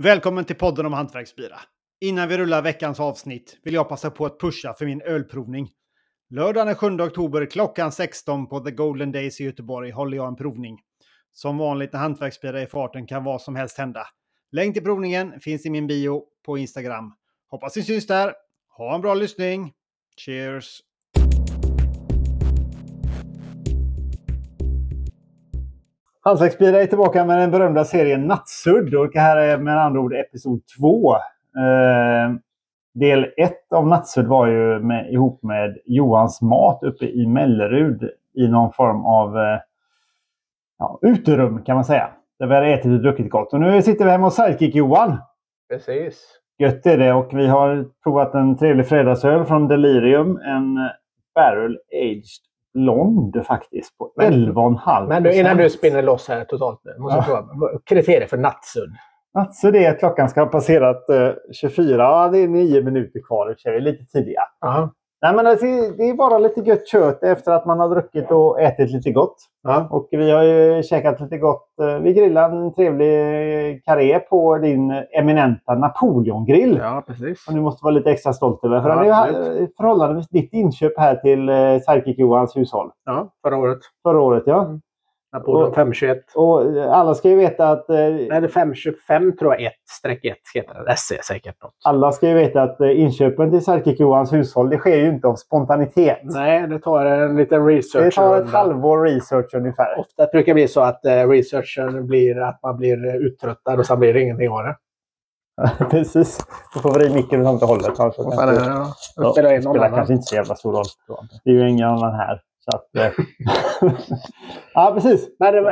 Välkommen till podden om hantverksbira. Innan vi rullar veckans avsnitt vill jag passa på att pusha för min ölprovning. Lördagen den 7 oktober klockan 16 på The Golden Days i Göteborg håller jag en provning. Som vanligt när hantverksbira är i farten kan vad som helst hända. Länk till provningen finns i min bio på Instagram. Hoppas ni syns där. Ha en bra lyssning. Cheers! Hantverksbira är tillbaka med den berömda serien Nattsudd. Och det här är med andra ord episod 2. Del 1 av Nattsudd var ju ihop med Johans mat uppe i Mellerud. I någon form av uterum kan man säga. Där vi har ätit och druckit gott. Och nu sitter vi hemma hos Sidekick Johan. Precis. Gött är det. Och vi har provat en trevlig fredagsöl från Delirium. En Barrel Aged Blond faktiskt på 11,5%. Men nu, innan du spinner loss här totalt nu, måste jag fråga, kriterier för Nattsudd? Nattsudd är att klockan ska ha passerat 24, det är 9 minuter kvar, det är lite tidiga. Nej, men det är bara lite gött kött efter att man har druckit och ätit lite gott. Och vi har ju käkat lite gott. Vi grillade en trevlig karré på din eminenta Napoleon-grill. Ja, precis. Och du måste vara lite extra stolt över. För det är ju förhållandevis ditt inköp här till Sidekick Johans hushåll. Ja, förra året. Förra året, ja. Napoleon 521. Och alla ska ju veta att... Nej, det är 525 tror jag, 1-1 heter det. SC säkert något. Alla ska ju veta att inköpen till Sidekick Johans hushåll, det sker ju inte av spontanitet. Nej, det tar en liten research. Det tar ett halvår research ungefär. Ofta brukar det bli så att researchen blir att man blir uttröttad och sen blir det ingenting av det. Precis. Då får vi i micken och inte hållet. Det spelar kanske inte så jävla stor roll. Det är ju ingen annan här. Så att, ja, precis.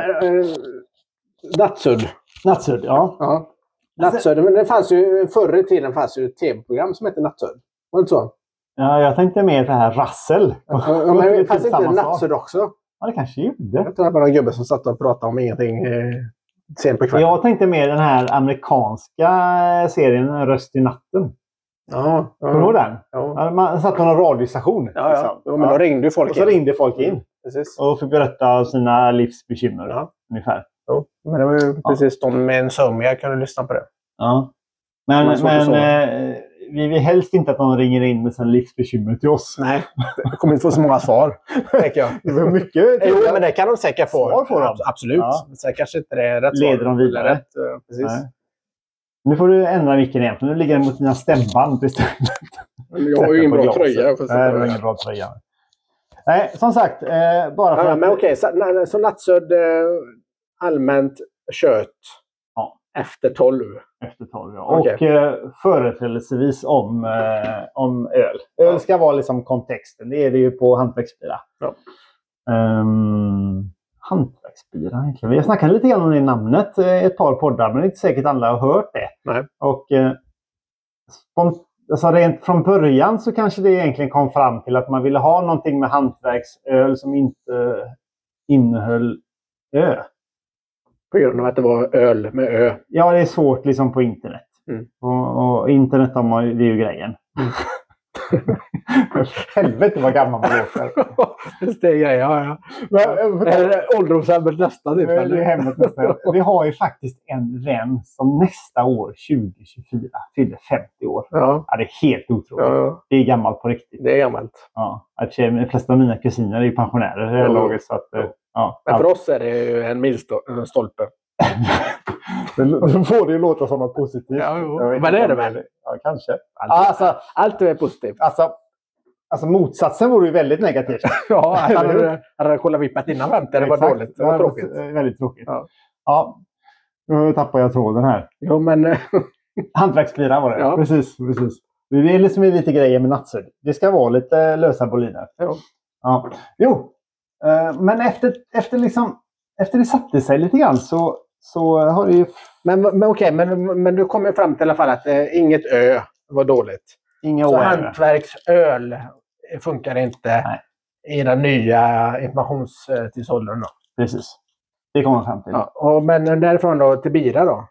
Nattsudd. Nattsudd, ja. Nattsudd, men det fanns ju förr i tiden ett tv-program som hette Nattsudd. Var det inte så? Ja, jag tänkte mer på det här Rassel. Men det fanns inte Nattsudd också? Ja, det kanske gjorde. Jag tror det var någon gubbe som satt och pratade om ingenting sent på kvällen. Jag tänkte mer den här amerikanska serien Röst i natten. Ja. Kommer du ihåg den? Ja. Man satt på någon radiostation. Ja. Men då ringde ju folk in. Och så ringde folk in. Precis. Och fick berätta sina livsbekymmer. Ungefär. Ja. Men det var ju precis de med en söm. Jag kunde lyssna på det. Ja. Men vi vill helst inte att någon ringer in med sina livsbekymmer till oss. Nej, det kommer inte få så många svar. Tänker jag. Det var mycket. Jo, men det kan de säkert få. Svar får de. Absolut. Ja. Så kanske inte det är rätt leder svar. De vidare. Rätt, precis. Nej. Nu får du ändra micken igen, för nu ligger den mot dina stämband istället. Jag har ju ingen bra tröja. Nej, det var ingen bra tröja. Nej, som sagt, bara för att... Men okej, så Nattsudd allmänt kött efter 12. Efter 12, ja. Okay. Och företrädelsevis om öl. Öl ska vara liksom kontexten. Det är det ju på hantverksbira. Ja. Hantverksbira egentligen. Vi har snackat lite grann om det namnet ett par poddar, men det är inte säkert alla har hört det. Nej. Och alltså rent från början så kanske det egentligen kom fram till att man ville ha någonting med hantverksöl som inte innehöll ö. På grund av att det var öl med ö. Ja, det är svårt liksom på internet. Och internet det är ju grejen. Helvete vad gammal man låter. Det är grejen, ja. Det är ålderdomshemmet nästa. Det är hemmet nästa. Vi har ju faktiskt en vän som nästa år, 2024, fyller 50 år. Ja. Det är helt otroligt. Ja. Det är gammalt på riktigt. Det är gammalt. Ja. De flesta av mina kusiner är ju pensionärer. Det är laget, så att, men för oss är det ju en milstolpe. Då får det ju låta som något positivt. Ja, men det är det väl? Ja, kanske. Allt är positivt. Alltså motsatsen vore ju väldigt negativt. Ja, hade kollat vippat innan 50. Det var dåligt. Det var tråkigt. Väldigt tråkigt. Ja. Nu tappar jag tråden här. Jo, men... Hantverksbira var det. Ja. Precis. Det är liksom lite grejer med Nattsudd. Det ska vara lite lösa boliner. Ja. Jo. Men efter det satte sig lite grann så har det ju... Men okej, men du kommer fram till i alla fall att inget ö var dåligt. Så hantverksöl funkar inte i den nya informationstidsåldern då. Precis. Det kommer man fram till. Ja, men därifrån då till bira då?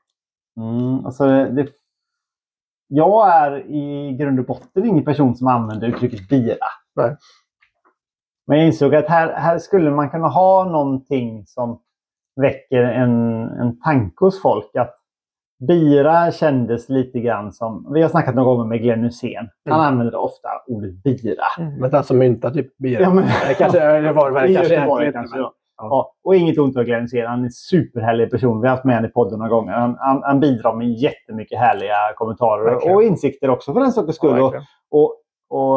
Jag är i grund och botten ingen person som använder uttrycket bira. Nej. Men jag insåg att här skulle man kunna ha någonting som väcker en tanke hos folk. Att Bira kändes lite grann som, vi har snackat några gånger med Glenn Hussein. Han använder ofta ordet bira. Men alltså mynta typ bira. Ja, men, det var väl kanske. Ja, och inget ont att Glenn Hussein. Han är en superhärlig person. Vi har haft med honom i podden några gånger. Han bidrar med jättemycket härliga kommentarer. Verkligen. Och insikter också för den sakens skull. Och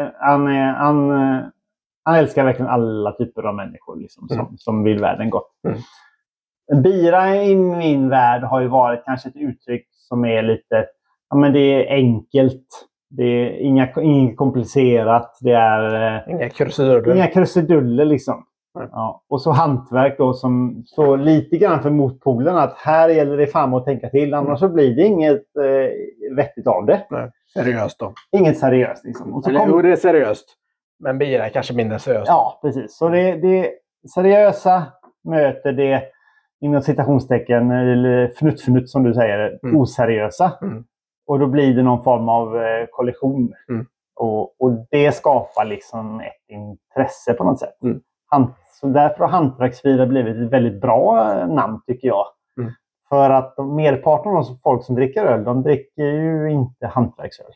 han älskar verkligen alla typer av människor liksom, som vill världen gott. Bira i min värld har ju varit kanske ett uttryck som är lite, ja men det är enkelt. Det är inget komplicerat. Det är inga krusiduller liksom. Ja. Och så hantverk då som så lite grann för motpolen att här gäller det fan att tänka till. Annars så blir det inget vettigt av det. Nej. Seriöst då. Inget seriöst liksom. Och så Jo, det är seriöst. Men bira är kanske mindre seriöst. Ja, precis. Så det seriösa möter det inom citationstecken eller fnutt som du säger, oseriösa. Och då blir det någon form av kollision. Och det skapar liksom ett intresse på något sätt. Så därför har hantverksbira blivit ett väldigt bra namn tycker jag. För att merparten av folk som dricker öl, de dricker ju inte hantverksöl.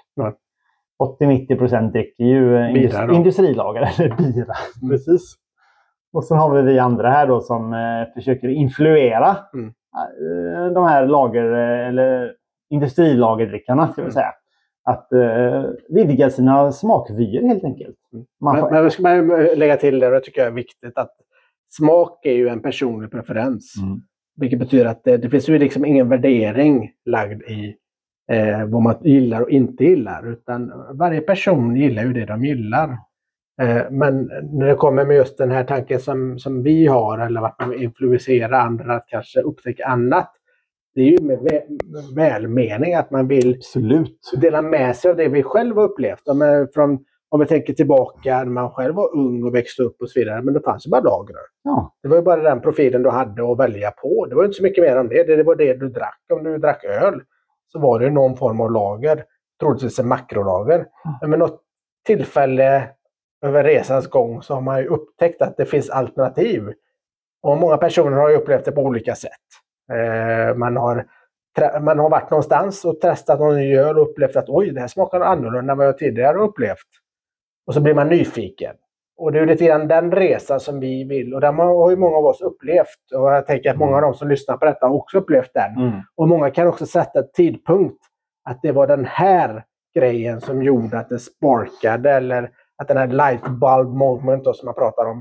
80-90% dricker ju industrilager eller bira. Precis. Och så har vi andra här då som försöker influera de här eller industrilagerdrickarna ska vi säga. Att vidga sina smakvyer helt enkelt. Men ska man lägga till det, och det tycker jag är viktigt, att smak är ju en personlig preferens. Vilket betyder att det finns ju liksom ingen värdering lagd i vad man gillar och inte gillar. Utan varje person gillar ju det de gillar. Men när det kommer med just den här tanken som vi har, eller att man influerar andra att kanske upptäcka annat. Det är ju med välmening att man vill dela med sig av det vi själva har upplevt. Om vi tänker tillbaka när man själv var ung och växte upp och så vidare. Men det fanns ju bara lager. Ja. Det var ju bara den profilen du hade att välja på. Det var inte så mycket mer om det. Det var det du drack. Om du drack öl så var det någon form av lager. Troligtvis en makrolager. Men med något tillfälle över resans gång så har man ju upptäckt att det finns alternativ. Och många personer har ju upplevt det på olika sätt. Man har varit någonstans och testat någon ny öl och upplevt att oj, det här smakar annorlunda än vad jag tidigare upplevt. Och så blir man nyfiken. Och det är ju lite grann den resan som vi vill. Och den har ju många av oss upplevt. Och jag tänker att många av de som lyssnar på detta har också upplevt den. Och många kan också sätta ett tidpunkt att det var den här grejen som gjorde att det sparkade. Eller att den här light bulb moment då, som man pratar om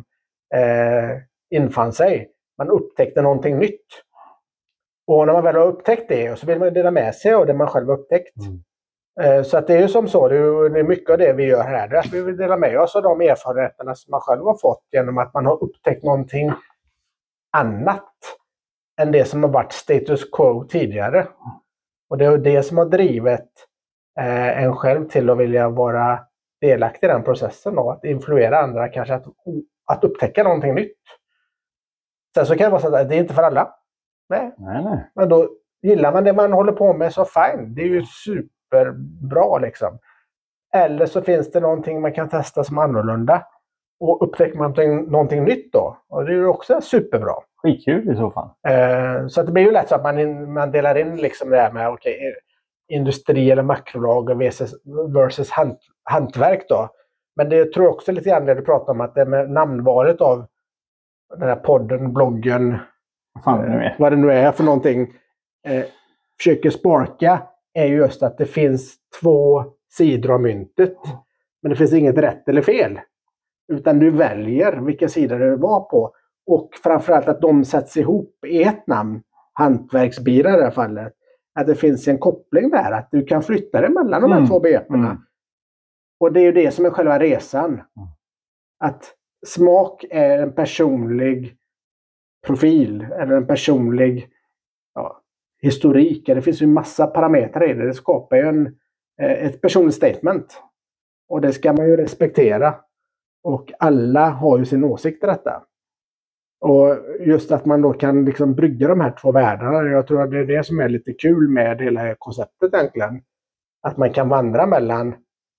infann sig. Man upptäckte någonting nytt. Och när man väl har upptäckt det så vill man dela med sig av det man själv har upptäckt. Så att det är ju som så, det är mycket av det vi gör här. Det är att vi vill dela med oss av de erfarenheterna som man själv har fått genom att man har upptäckt någonting annat än det som har varit status quo tidigare. Och det är det som har drivit en själv till att vilja vara delaktig i den processen och att influera andra, kanske att upptäcka någonting nytt. Sen så kan det vara så att det är inte för alla. Nej. Men då gillar man det man håller på med så fine. Det är ju superbra liksom. Eller så finns det någonting man kan testa som annorlunda. Och upptäcker man någonting nytt då. Och det är ju också superbra. Skitkul i så fall. Så att det blir ju lätt så att man delar in liksom det här med industri eller makrolager versus hantverk då. Men det tror jag också lite grann det du pratar om, att det med namnvalet av den här podden, bloggen, vad det nu är för någonting, försöker sparka, är just att det finns två sidor av myntet. Men det finns inget rätt eller fel. Utan du väljer vilka sidor du var på. Och framförallt att de sätts ihop i ett namn, hantverksbira i det här fallet. Att det finns en koppling där, att du kan flytta det mellan de här två begreppen. Och det är ju det som är själva resan. Att smak är en personlig profil eller en personlig historik. Det finns ju en massa parametrar i det. Det skapar ju ett personligt statement. Och det ska man ju respektera. Och alla har ju sin åsikt i detta. Och just att man då kan liksom brygga de här två världarna. Jag tror att det är det som är lite kul med hela konceptet egentligen. Att man kan vandra mellan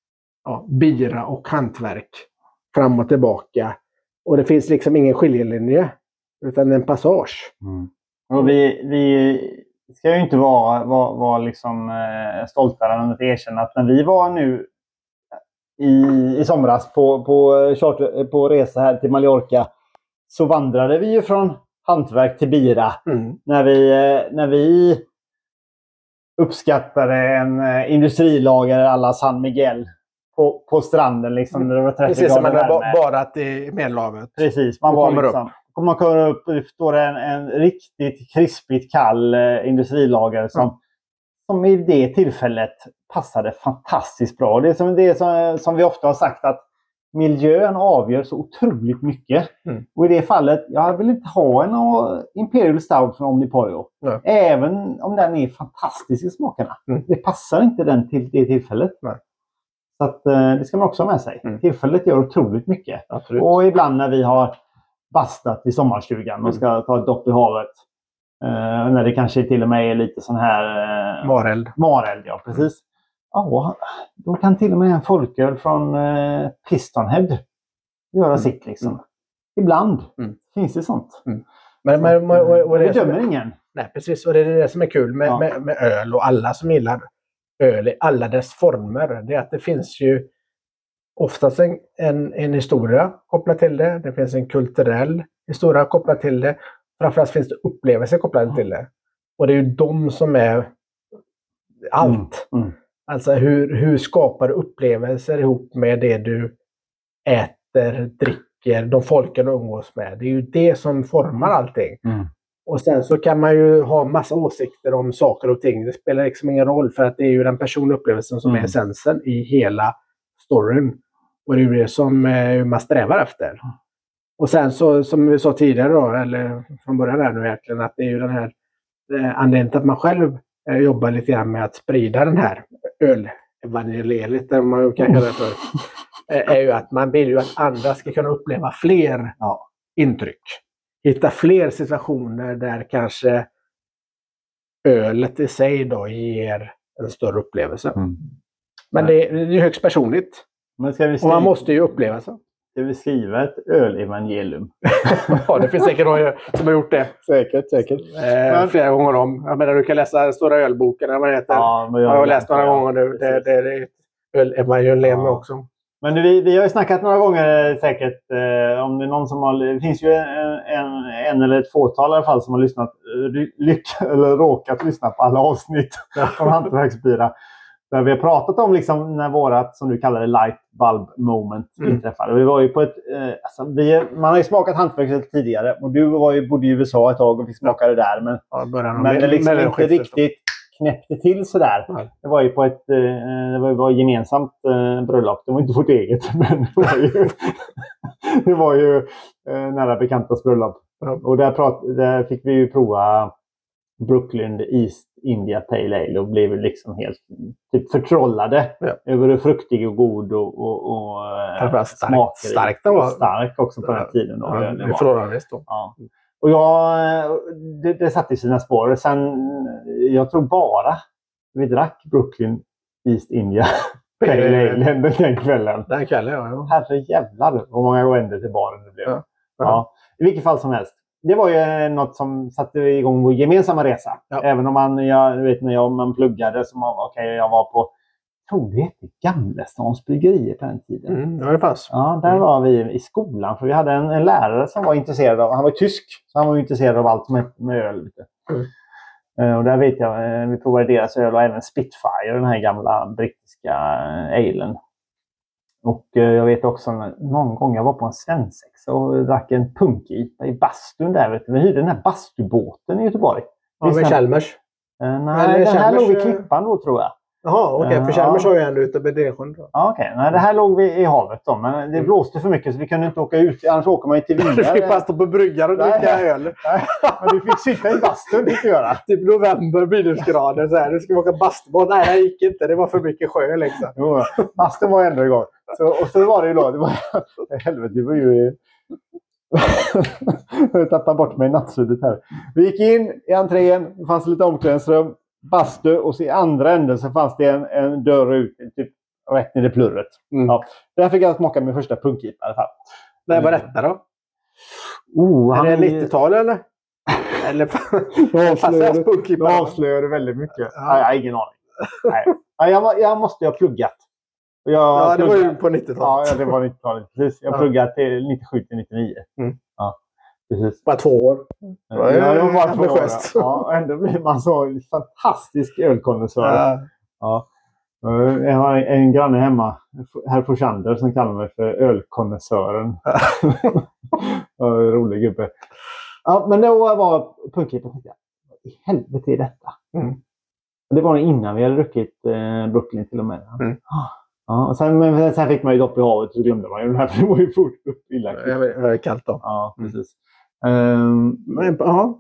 bira och hantverk. Fram och tillbaka. Och det finns liksom ingen skiljelinje. Utan en passage. Och vi ska ju inte vara liksom stoltare än att erkänna att när vi var nu i somras på resa här till Mallorca, så vandrade vi ju från hantverk till bira. När vi uppskattade en industrilager alla San Miguel på stranden liksom. Det var 30 precis som man grader har badat i Medelhavet. Precis, man kommer liksom, man kommer upp, det står en riktigt krispigt kall industrilager som i det tillfället passade fantastiskt bra. Det är som vi ofta har sagt, att miljön avgör så otroligt mycket. Och i det fallet, jag vill inte ha en Imperial Stout från Omnipollo. Även om den är fantastisk i smakerna. Det passar inte den till det tillfället. Så att, det ska man också ha med sig. Tillfället gör otroligt mycket. Absolut. Och ibland när vi har bastat i sommarstugan och ska ta ett dopp i havet. När det kanske till och med är lite sån här... Mareld, ja precis. Ja, då kan till och med en folköl från Pistonhead göra sitt liksom. Ibland finns det sånt. Men det dömer ingen. Nej, precis. Och det är det som är kul med öl och alla som gillar öl i alla dess former. Det är att det finns ju oftast en historia kopplat till det. Det finns en kulturell historia kopplat till det. Framförallt finns det upplevelser kopplade till det. Och det är ju de som är allt. Alltså hur skapar du upplevelser ihop med det du äter, dricker, de folken du umgås med. Det är ju det som formar allting. Och sen så kan man ju ha massa åsikter om saker och ting. Det spelar liksom ingen roll, för att det är ju den personliga upplevelsen som är essensen i hela storyn. Och det är ju det som man strävar efter. Och sen så, som vi sa tidigare då, eller från början här nu egentligen, att det är ju den här anledningen till att man själv jobbar lite grann med att sprida den här ölevangeliet, där man kan kalla det för, är ju att man vill ju att andra ska kunna uppleva fler intryck. Hitta fler situationer där kanske ölet i sig då ger en större upplevelse. Men det är högst personligt. Men och man måste ju uppleva så. Ska vi skriva ett ölevangelium? Ja, det finns säkert någon som har gjort det. Säkert. Flera gånger om. Jag menar, du kan läsa Stora ölboken, eller vad det heter. Ja, jag har läst några gånger nu. Det är ett ölevangelium också. Men vi har ju snackat några gånger säkert om det är någon som har... Det finns ju en eller ett fåtal i alla fall som har lyssnat, eller råkat lyssna på alla avsnitt av Hantverksbira. Där vi har pratat om liksom när vårat, som du kallar det, light bulb moment inträffade. Vi var ju på ett... man har ju smakat hantverksöl tidigare. Och du bodde i USA ett tag och fick smaka det där. Men det liksom inte riktigt knäppte till sådär. Det var ju på ett... det var gemensamt bröllop. Det var inte vårt eget. Men det var ju nära bekantas bröllop. Och där fick vi ju prova Brooklyn East India Pale Ale och blev liksom helt typ förtrollade över hur fruktig och god och stark också på den tiden. Då. Det förhållandevis då. Ja. Och det satte i sina spår. Sen, jag tror bara vi drack Brooklyn East India Pale Ale den kvällen. Den kvällen, ja. Herre jävlar hur många gånger till baren det blev. Ja. I vilket fall som helst. Det var ju något som satte igång vår gemensamma resa. Ja. Även om man pluggade som jag var på, tror det hette Gamlestans bryggerier på den tiden. Ja, det fanns. Ja, där var vi i skolan. För vi hade en lärare som var intresserad av, han var tysk, så han var intresserad av allt med öl. Och där vet jag, vi provade deras öl och även Spitfire, den här gamla brittiska alen. Och jag vet också någon gång jag var på en svensexa och drack en punkipa i bastun där. Vet du. Vi hyrde den här bastubåten i Göteborg. Ja, med Chalmers? Nej, den här låg i Klippan då, tror jag. Jaha, okej. För Chalmers har ju ändå ute på Delsjön. Ja, okej. Nej, det här låg vi i havet då. Men det blåste för mycket så vi kunde inte åka ut. Annars åker man ju till Vingar. Du fick bara stå på bryggan och dricka öl. Men du fick sitta i bastun, fick du göra. Typ november, minusgrader. Så här. Du ska åka bastubåt. Nej, det gick inte. Det var för mycket sjö liksom. Jo, bastun var ändå igång. Och så var det ju då. Det var, helvete, det var ju... Jag tappade bort mig i nattsudet här. Vi gick in i entrén. Det fanns lite omklädningsrum. Bastu, och så i andra änden så fanns det en dörr ut typ rätt ner i plurret. Ja, där fick jag smaka min första punkipa i alla fall. Det var detta då? Är det 90-tal eller? Eller Nu avslöjar du väldigt mycket. Ja. Jag har ingen aning. Nej. Jag måste ha pluggat. Det var ju på 90-talet. Ja, det var 90-talet. Precis. Jag pluggade till 97 till 99. Ja, precis. Bara 2 år. Ja, det var bara 2 år. Ja, ändå blir man så fantastisk ölkonnässör. Ja. Jag har en granne hemma, herr Forsander, som kallar mig för ölkonnässören. Rolig gubbe. Ja, men då var Punkkeeper och tänkte, vad i helvete är detta? Det var innan vi hade druckit Brooklyn till och med. Ja, och sen fick man ju dopp i havet, så glömde man ju det här, för det var ju fort upp illa. Det är kallt då. Ja, precis. Men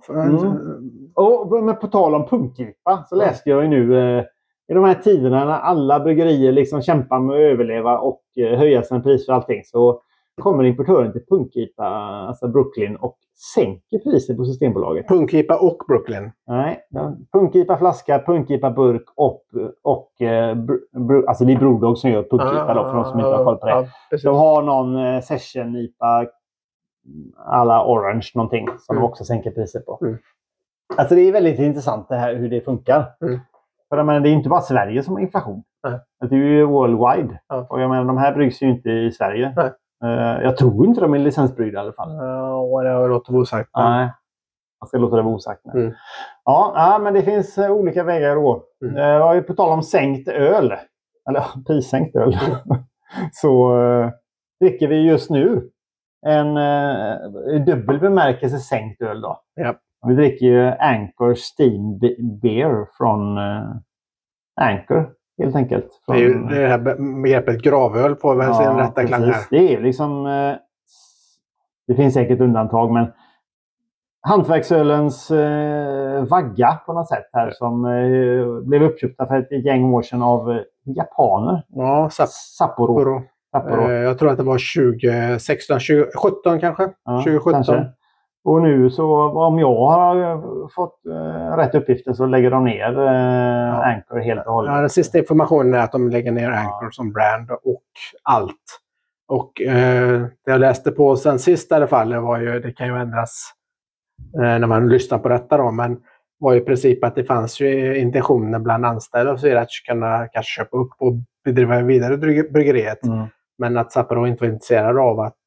på tal om Punkkeeper så läste jag ju nu i de här tiderna när alla bryggerier liksom kämpar med att överleva och höja sin pris för allting, så kommer importören till Punkkeeper, alltså Brooklyn, och sänker priset på Systembolaget. Punkkeeper och Brooklyn? Nej, Punkkeeper flaska, Punkkeeper burk och alltså det är Brewdog som gör Punkkeeper då, för de som inte har koll på det. De har någon session-IPA alla Orange någonting som de också sänker priset på. Alltså det är väldigt intressant det här hur det funkar. För jag menar, det är inte bara Sverige som har inflation. Det är ju worldwide. Och jag menar, de här bryggs ju inte i Sverige. Jag tror inte de är licensbryggda i alla fall. Det låter vara osagt. Nej, jag ska låta det vara osagt. Ja, men det finns olika vägar då. Jag har ju på tal om sänkt öl. Eller prissänkt öl. Så dricker vi just nu en dubbel bemärkelse sänkt öl då. Vi dricker ju Anchor Steam Beer från Anchor, helt enkelt. Det är ju det här begreppet gravöl på väl sin rätta klang här. Det är liksom, det finns säkert undantag, men hantverksölens vagga på något sätt här, som blev uppköpta för ett gäng år sedan av japaner. Ja, Sapporo. Jag tror att det var 2016, 2017 kanske. 2017. Kanske. Och nu så, om jag har fått rätt uppgifter, så lägger de ner Anchor helt och hållet. Den sista informationen är att de lägger ner Anchor som brand och allt. Och det jag läste på sen sist i alla fall, det kan ju ändras när man lyssnar på detta då, men var ju i princip att det fanns ju intentioner bland anställda och så att kunna kanske köpa upp och bedriva vidare bryggeriet. Men att Sapporo inte var intresserade av att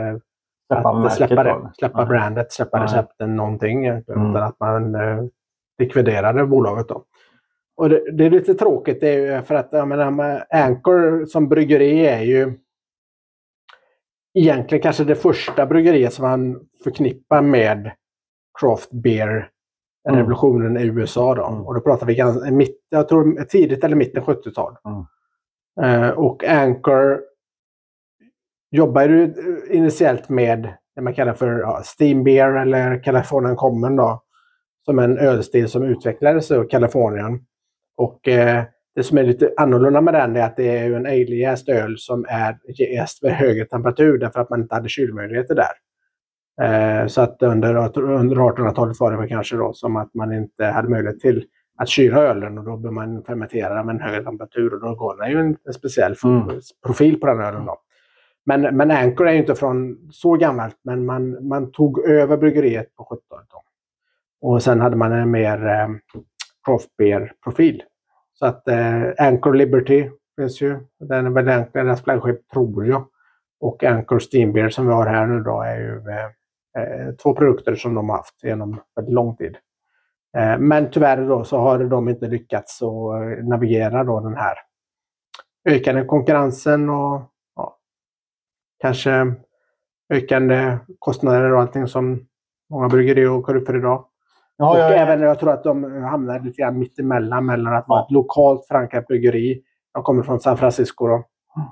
släppa brandet, släppa recepten, någonting. Utan att man likviderade bolaget då. Och det är lite tråkigt, det är ju för att Anchor som bryggeri är ju egentligen kanske det första bryggeriet som man förknippar med craft beer revolutionen i USA då. Och då pratar vi jag tror tidigt eller mitten 70-tal. Och Anchor jobbar ju initiellt med det man kallar för Steam Beer eller Californian Common då, som en ölstil som utvecklades i Kalifornien. Och det som är lite annorlunda med den är att det är en ale-jäst öl som är jäst vid högre temperatur därför att man inte hade kylmöjligheter där. Så att under 1800-talet var det väl kanske då som att man inte hade möjlighet till att kyla ölen, och då bör man fermentera med en högre temperatur, och då går det ju en speciell profil på den ölen då. Men Anchor är ju inte från så gammalt, men man tog över bryggeriet på 70-talet då. Och sen hade man en mer craft beer profil. Så att Anchor Liberty finns ju, den är väl deras flaggskepp tror jag. Och Anchor Steam Beer som vi har här nu då är ju 2 produkter som de har haft genom väldigt lång tid. Men tyvärr då så har de inte lyckats att navigera då den här ökande konkurrensen och kanske ökande kostnader och allting som många bryggerier åker upp för idag. Och även jag tror att de hamnar lite grann mitt emellan mellan att vara ett lokalt förankrat bryggeri. De kommer från San Francisco då.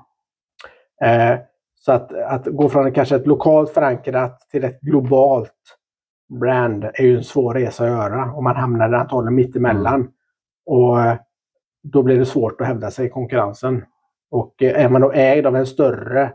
Så att gå från kanske ett lokalt förankrat till ett globalt brand är ju en svår resa att göra. Och man hamnar antagligen mitt emellan. Och då blir det svårt att hävda sig i konkurrensen. Och är man då ägd av en större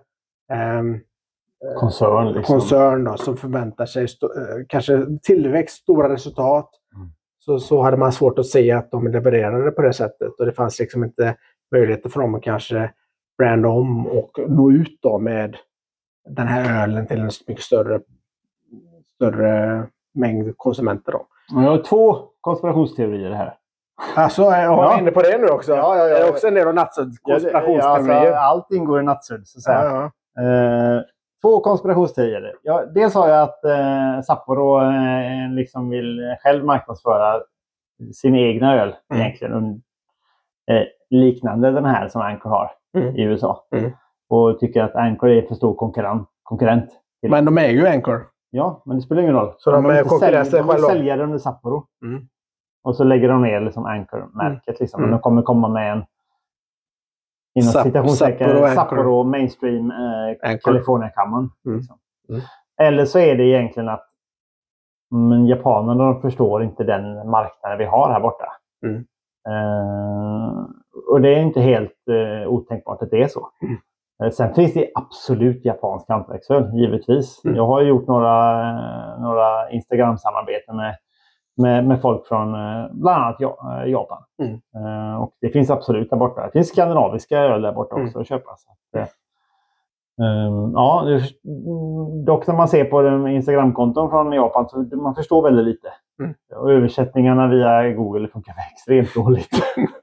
koncern då, som förväntar sig kanske tillväxt, stora resultat, så hade man svårt att se att de levererade på det sättet, och det fanns liksom inte möjligheter för dem att kanske branda om och nå ut då med den här ölen till en mycket större mängd konsumenter då. Jag har 2 konspirationsteorier här. Alltså, jag är inne på det nu också. Ja. Det är också en del av Nattsuds konspirationsteorier. Allt ingår i Nattsud, så att säga. 2 konspirationsteorier. Dels har jag att Sapporo liksom vill själv marknadsföra sin egna öl egentligen. Liknande den här som Anchor har i USA. Och tycker att Anchor är för stor konkurrent. Men de är ju Anchor. Ja, men det spelar ingen roll. Så de vill sälja den under Sapporo. Och så lägger de ner liksom Anchor-märket. Liksom. Men de kommer komma med en inom citationstecken Sapporo mainstream California-kammaren. Liksom. Eller så är det egentligen att japanerna, de förstår inte den marknaden vi har här borta. Och det är inte helt otänkbart att det är så. Sen finns det absolut japansk hantverksöl, givetvis. Jag har gjort några Instagram-samarbeten med folk från bland annat Japan. Och det finns absolut där borta. Det finns skandinaviska öl där borta också att köpa. Så att, dock när man ser på Instagram-konton från Japan så man förstår väldigt lite. Och översättningarna via Google funkar extremt dåligt.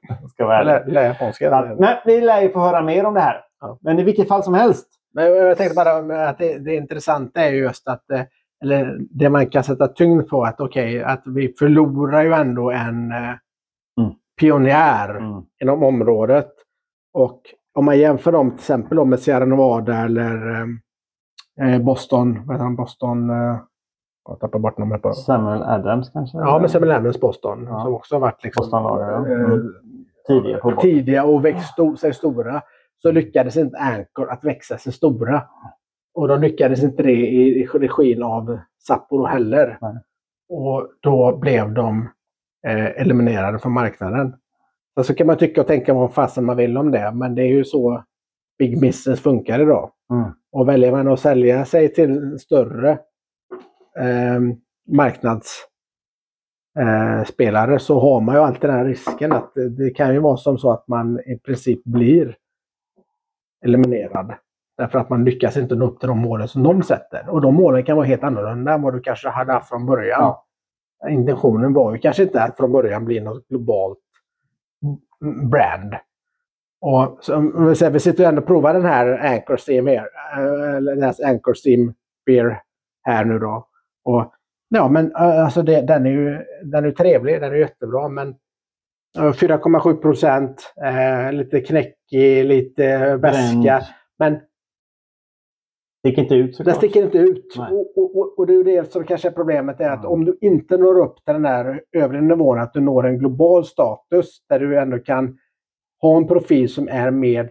Men vi lär ju få höra mer om det här. Men i vilket fall som helst. Men jag tänkte bara att det intressanta är just att eller det man kan sätta tyngd på att att vi förlorar ju ändå en pionjär inom området. Och om man jämför dem till exempel med Sierra Nevada eller Boston, jag tappar bort namnet på. Samuel Adams kanske? Ja, men Samuel Adams Boston som också har varit liksom tidiga och växt sig stora, så lyckades inte Anchor att växa sig stora. Och de lyckades inte det i regin av Sapporo heller. Och då blev de eliminerade från marknaden. Så kan man tycka och tänka vad fasen man vill om det. Men det är ju så big business funkar idag. Och väljer man att sälja sig till större marknadsspelare så har man ju alltid den här risken att det kan ju vara som så att man i princip blir eliminerad. Därför att man lyckas inte nå upp till de målen som de sätter. Och de målen kan vara helt annorlunda än vad du kanske hade haft från början. Intentionen var ju kanske inte att från början bli något globalt brand. Och så, vi sitter ju ändå och provar den här Anchor Steam Anchor Steam Beer här nu då. Och ja, men alltså den är ju trevlig, den är jättebra, men 4,7%, lite knäckig, lite väska, men sticker inte ut. Den sticker inte ut. Och det är ju det som kanske är problemet, är att om du inte når upp till den här övre nivån, att du når en global status där du ändå kan ha en profil som är mer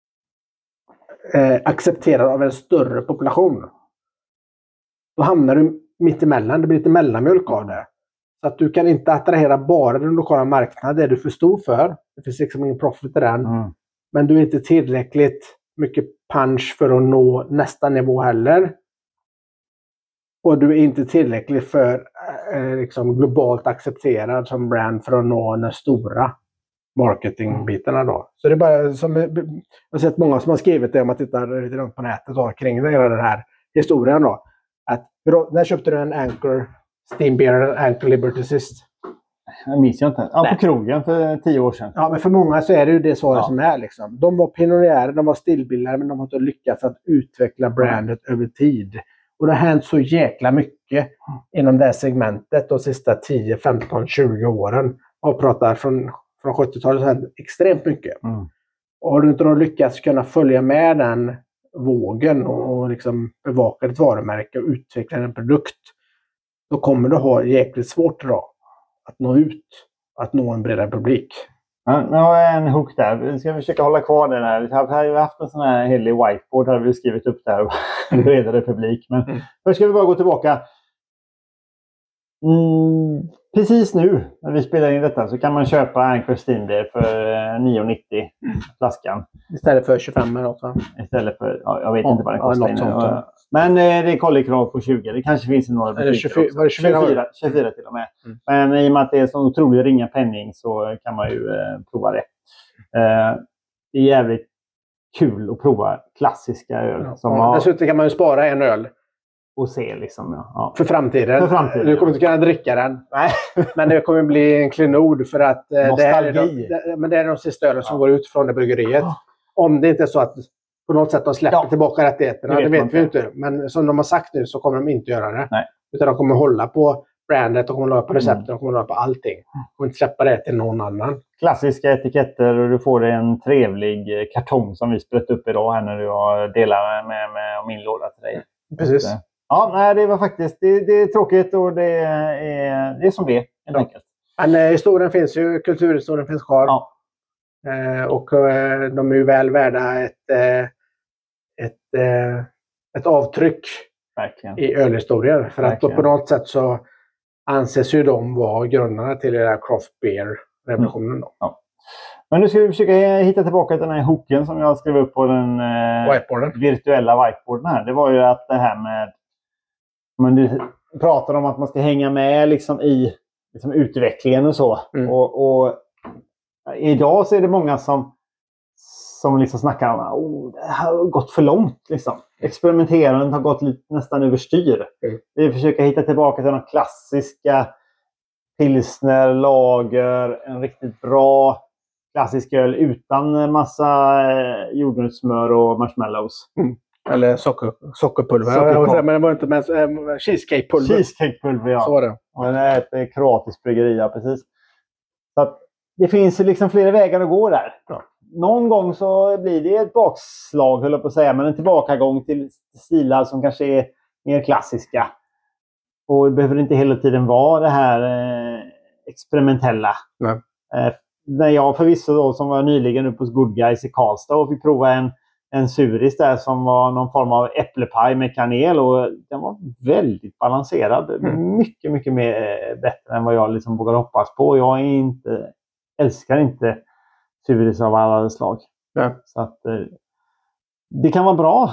accepterad av en större population. Då hamnar du mitt emellan. Det blir lite mellanmjölk av det. Så att du kan inte attrahera bara den lokala marknaden. Det är du för stor för. Det finns liksom ingen profit i den. Men du är inte tillräckligt mycket punch för att nå nästa nivå heller. Och du är inte tillräckligt för liksom globalt accepterad som brand för att nå den stora marketingbitarna då. Så det är bara som jag har sett många som har skrivit det om att titta lite runt på nätet och kring den här historien då. Att när köpte du en Anchor Steam Beer eller Anchor Liberty sist? Jag minns jag inte. Ja, på krogen för 10 år sedan. Ja, men för många så är det ju det svaret som är liksom. De var pionjärer, de var stilbildare, men de har inte lyckats att utveckla brandet över tid. Och det har hänt så jäkla mycket inom det här segmentet de sista 10, 15, 20 åren. Och pratar från 70-talet så har det hänt extremt mycket. Och har du inte då lyckats kunna följa med den vågen och liksom bevaka ditt varumärke och utveckla en produkt, då kommer du ha jäkligt svårt idag att nå ut, att nå en bredare publik. Ja, nu har jag en hook där. Vi ska försöka hålla kvar den här. Vi har haft en sån här helig whiteboard här vi skrivit upp där och en bredare publik. Men först ska vi bara gå tillbaka. Precis nu när vi spelar in detta så kan man köpa Anchor Steam Beer för 9,90 flaskan. Istället för 25 eller något, va? Istället för, jag vet inte vad det kostar. Men det är kollekrav på 20. Det kanske finns i några butiker. Var det 24 till och med. Men i och med att det är så otroligt ringa penning så kan man ju prova det. Det är jävligt kul att prova klassiska öl. Dessutom kan man ju spara en öl att se liksom. Ja. För framtiden. Du kommer inte kunna dricka den. Nej. Men det kommer bli en klenod för att det är de sista ölen som går ut från det bryggeriet. Om det inte är så att på något sätt de släpper tillbaka rättigheterna. Det vet vi inte. Men som de har sagt nu så kommer de inte göra det. Nej. Utan de kommer hålla på brandet, de kommer hålla på recepten, de kommer hålla på allting. De kommer inte släppa det till någon annan. Klassiska etiketter och du får en trevlig kartong som vi sprätt upp idag här när du delar med min låda till dig. Precis. Det var faktiskt det är tråkigt och det är som det är helt enkelt. Men historien finns ju, kulturhistorien finns kvar. Ja. Och de är ju väl värda ett avtryck. Verkligen. I ölhistorien. För att på något sätt så anses ju de vara grundarna till den här craft beer-revolutionen. Ja. Men nu ska vi försöka hitta tillbaka till den här hooken som jag skrev upp på den virtuella whiteboarden här. Det var ju att det här med... Men du pratar om att man ska hänga med liksom i liksom utvecklingen och så. Och idag så är det många som liksom snackar om det har gått för långt. Liksom. Experimenterandet har gått nästan överstyr. Vi försöker hitta tillbaka till de klassiska pilsner, lager, en riktigt bra klassisk öl utan massa jordnötssmör och marshmallows. Eller sockerpulver. Men det var inte med cheesecakepulver. Cheesecakepulver, ja. Så var det. Men det är ett kroatiskt bryggeri, ja, precis. Så att det finns liksom flera vägar att gå där. Ja. Någon gång så blir det ett bakslag, höll jag på att säga, men en tillbakagång till stilar som kanske är mer klassiska. Och det behöver inte hela tiden vara det här experimentella. Nej. När jag förvisso då, som var nyligen uppe hos Good Guys i Karlstad och fick prova en suris där som var någon form av äpplepaj med kanel och den var väldigt balanserad. Mycket, mycket mer bättre än vad jag liksom vågar hoppas på. Jag älskar inte suris av alla slag. Ja. Så att det kan vara bra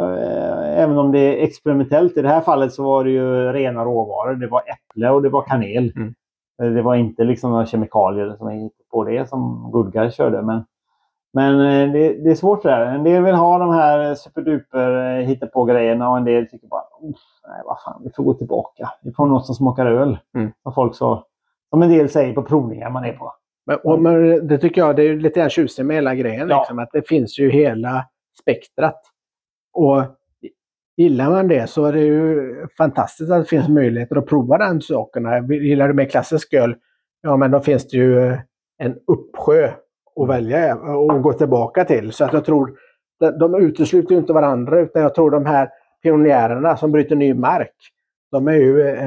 även om det är experimentellt. I det här fallet så var det ju rena råvaror. Det var äpple och det var kanel. Det var inte liksom några kemikalier som är på det som Good Guys körde. Men det är svårt där. En del vill ha de här superduper hitta på grejerna och en del tycker bara nej, vad fan, vi får gå tillbaka. Vi får något som smakar öl. Som folk så, som en del säger på provningar man är på. Men det tycker jag, det är lite tjusigt med hela grejen. Ja. Liksom, att det finns ju hela spektrat. Och gillar man det så är det ju fantastiskt att det finns möjligheter att prova den sakerna. Gillar du med klassisk öl, ja men då finns det ju en uppsjö att välja och gå tillbaka till. Så att jag tror, de utesluter ju inte varandra utan jag tror de här pionjärerna som bryter ny mark, de är ju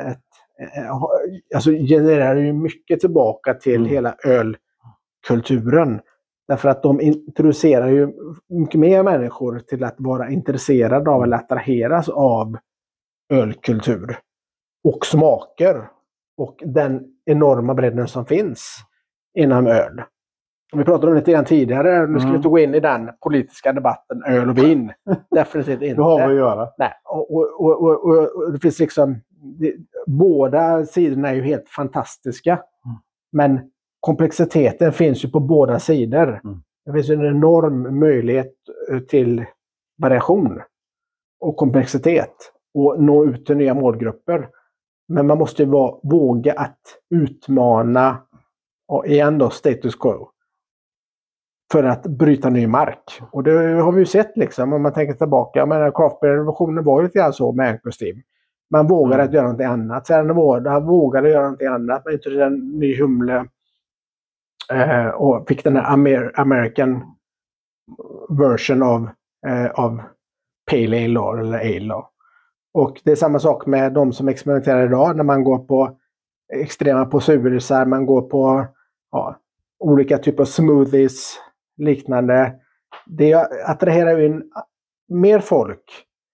alltså genererar ju mycket tillbaka till hela ölkulturen. Därför att de introducerar ju mycket mer människor till att vara intresserade av eller attraheras av ölkultur och smaker och den enorma bredden som finns inom öl. Vi pratade om det lite grann tidigare. Nu ska vi inte gå in i den politiska debatten öl och vin. Definitivt inte. Det har vi att göra. Nej. Och det finns liksom båda sidorna är ju helt fantastiska. Men komplexiteten finns ju på båda sidor. Det finns en enorm möjlighet till variation och komplexitet och nå ut till nya målgrupper. Men man måste ju våga att utmana och igen då status quo för att bryta ny mark. Och det har vi ju sett liksom om man tänker tillbaka. Men craft beer-revolutionen var ju lite grann så med Anchor Steam. Man vågade att göra någonting annat. Sen vågade göra någonting annat. Men inte en ny humle och fick den här American version av Pale Ale eller Ale. Och det är samma sak med de som experimenterar idag när man går på extrema på surisar, man går på olika typer av smoothies liknande. Det attraherar ju in mer folk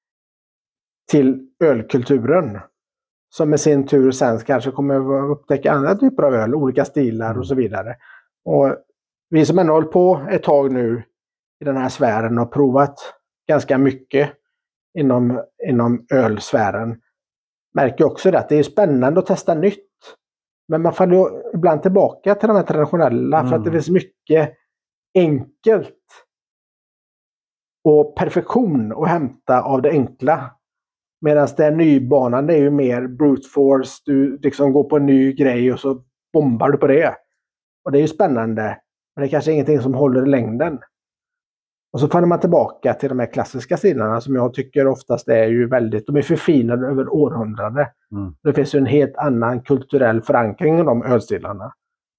till ölkulturen som i sin tur sen kanske kommer att upptäcka andra typer av öl, olika stilar och så vidare. Och vi som ändå hållit på ett tag nu i den här sfären och provat ganska mycket inom ölsfären märker också det att det är spännande att testa nytt. Men man faller ju ibland tillbaka till de här traditionella för att det finns mycket enkelt och perfektion att hämta av det enkla. Medan det nybanan, det är ju mer brute force. Du liksom går på en ny grej och så bombar du på det. Och det är ju spännande. Men det är kanske ingenting som håller i längden. Och så faller man tillbaka till de här klassiska stilarna som jag tycker oftast är ju väldigt, de är förfinade över århundraden. Det finns ju en helt annan kulturell förankring i de ölstilarna.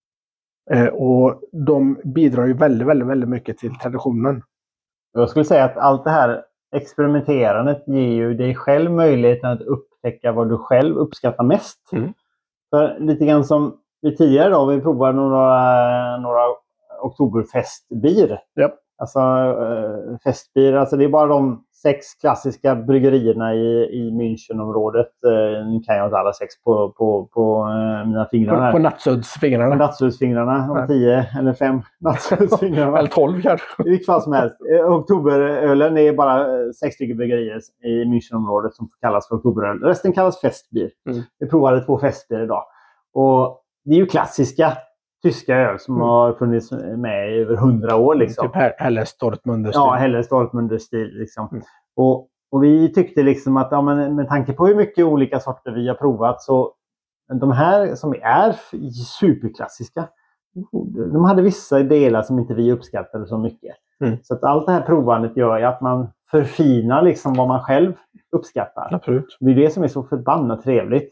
Och de bidrar ju väldigt mycket till traditionen. Jag skulle säga att allt det här experimenterandet ger ju dig själv möjligheten att upptäcka vad du själv uppskattar mest. För lite grann som vi tidigare då, vi provade några oktoberfestbier. Yep. Alltså festbier, alltså det är bara de 6 klassiska bryggerierna i Münchenområdet. Nu kan jag inte alla 6 på mina fingrar här. På nattsudsfingrarna. På nattsudsfingrarna, de 10 eller 5 nattsudsfingrarna. Eller 12 kanske. I vilket fall som helst. Oktoberölen är bara 6 stycken bryggerier i Münchenområdet som kallas för oktoberöl. Resten kallas festbier. Vi provade 2 festbier idag. Och det är ju klassiska tyska öl som har funnits med i över 100 år. Liksom. Typ Helles-Dortmunder-stil. Ja, Helles-Dortmunder-stil. Liksom. Och vi tyckte liksom att ja, men med tanke på hur mycket olika sorter vi har provat så de här som är superklassiska, de hade vissa delar som inte vi uppskattade så mycket. Så att allt det här provandet gör ju att man förfinar liksom vad man själv uppskattar. Absolut. Det är det som är så förbannat trevligt.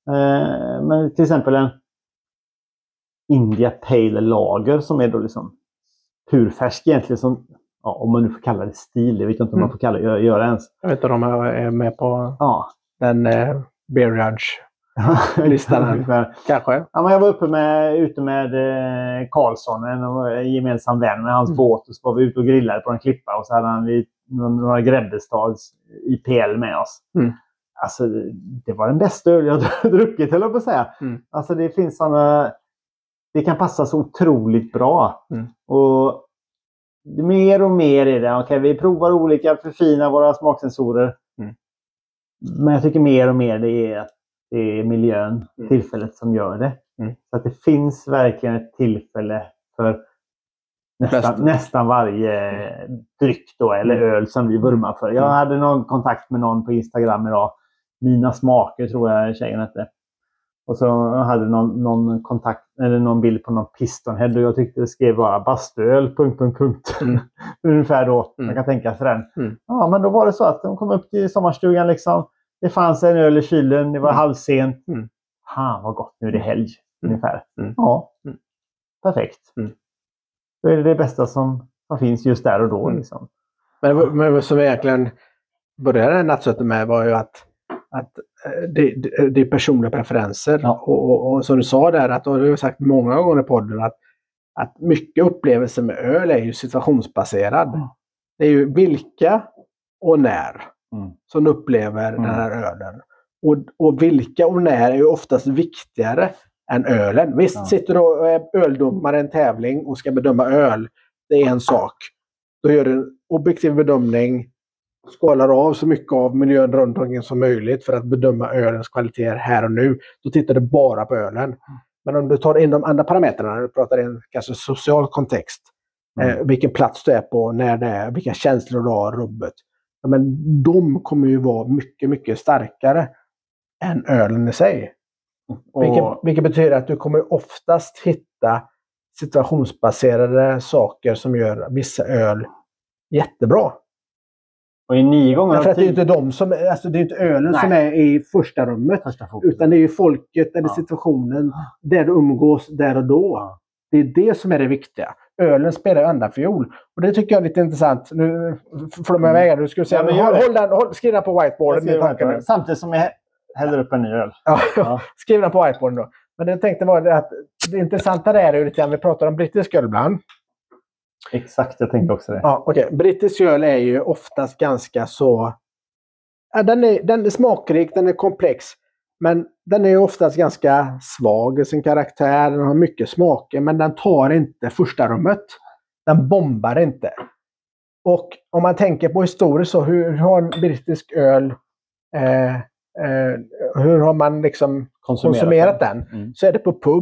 Men till exempel en India Pale Lager som är då liksom purfärsk egentligen som, ja, om man nu får kalla det stil, jag vet inte om man får göra ens. Jag vet inte om de är med på den Beer Judge-listan. Kanske. Ja, men jag var ute med Karlsson, en gemensam vän med hans båt, och så var vi ute och grillade på en klippa och så hade han några Grebbestads IPL med oss. Alltså det var den bästa öl jag druckit, höll jag på att säga. Alltså det finns sådana, det kan passa så otroligt bra. Och mer och mer är det. Okej, vi provar olika, förfina våra smaksensorer. Men jag tycker mer och mer det är miljön, tillfället som gör det. Så att det finns verkligen ett tillfälle för nästan varje dryck då, eller öl som vi vurmar för. Jag hade någon kontakt med någon på Instagram idag. Mina smaker tror jag tjejen hette. Och så hade någon kontakt eller någon bild på någon pistonhead och jag tyckte det skrev bara bastuöl ... Ungefär då. Man kan tänka sig den. Ja, men då var det så att de kom upp till sommarstugan liksom. Det fanns en öl i kylen, det var halvsent. Vad gott, nu är det helg ungefär. Ja. Perfekt. Då är det bästa som finns just där och då liksom. Men vad som egentligen började nattsöten med var ju att det är personliga preferenser. Och som du sa där, att, och det har jag sagt många gånger i podden, att mycket upplevelse med öl är ju situationsbaserad. Det är ju vilka och när som upplever den här ölen. Och vilka och när är ju oftast viktigare än ölen. Visst, sitter du och är öldomare i en tävling och ska bedöma öl, det är en sak. Då gör du en objektiv bedömning, skalar av så mycket av miljön runt omkring som möjligt för att bedöma ölens kvaliteter här och nu. Då tittar du bara på ölen. Men om du tar in de andra parametrarna, du pratar i en kanske social kontext, vilken plats du är på, när det är, vilka känslor du har, rubbet. Ja, men de kommer ju vara mycket starkare än ölen i sig. Vilket betyder att du kommer oftast hitta situationsbaserade saker som gör vissa öl jättebra. Och i 9 gånger för att det är inte de som, alltså det är inte ölen som är i första rummet, utan det är ju folket eller situationen där du umgås där och då. Det är det som är det viktiga. Ölen spelar andra fiol. Och det tycker jag är lite intressant. Nu får de väga, du skulle säga, skriv den på whiteboarden. Samtidigt som jag häller upp en ny öl. Skriv den på whiteboarden då. Men det tänkte var att det intressanta är ju lite grann, vi pratar om brittisk öl ibland. Exakt, jag tänkte också det. Ja, okej. Brittisk öl är ju oftast ganska så... Ja, den är smakrik, den är komplex. Men den är oftast ganska svag i sin karaktär. Den har mycket smaker, men den tar inte första rummet. Den bombar inte. Och om man tänker på historiskt så, hur har brittisk öl... hur har man liksom konsumerat den? Så är det på pub.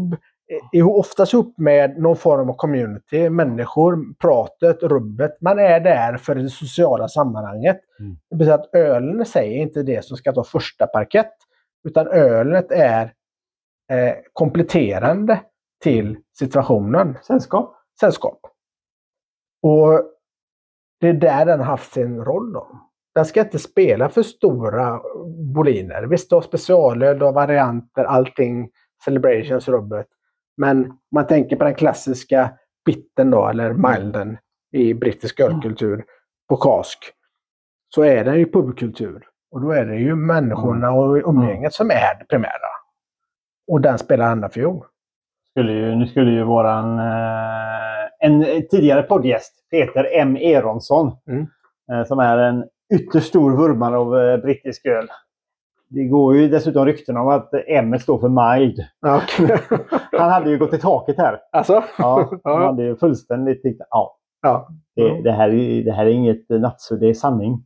oftast upp med någon form av community, människor, pratet, rubbet. Man är där för det sociala sammanhanget. Det betyder att ölen i sig är inte det som ska ta första parkett, utan ölet är kompletterande till situationen. Sällskap. Och det är där den har haft sin roll då. Den ska inte spela för stora boliner. Visst, du har specialöl, du har varianter, allting, celebrations, rubbet. Men man tänker på den klassiska bitten då, eller milden i brittisk ölkultur på cask. Så är det ju pubkultur. Och då är det ju människorna och umgänget som är det primära. Och den spelar andra fiol. Nu skulle ju våran en tidigare poddgäst, Peter M. Eronsson, som är en ytterst stor vurmare av brittisk öl. Det går ju dessutom rykten om att M står för mild. Okay. Han hade ju gått i taket här. Alltså? Ja, han hade ju fullständigt tyckt, det här är inget natso, det är sanning.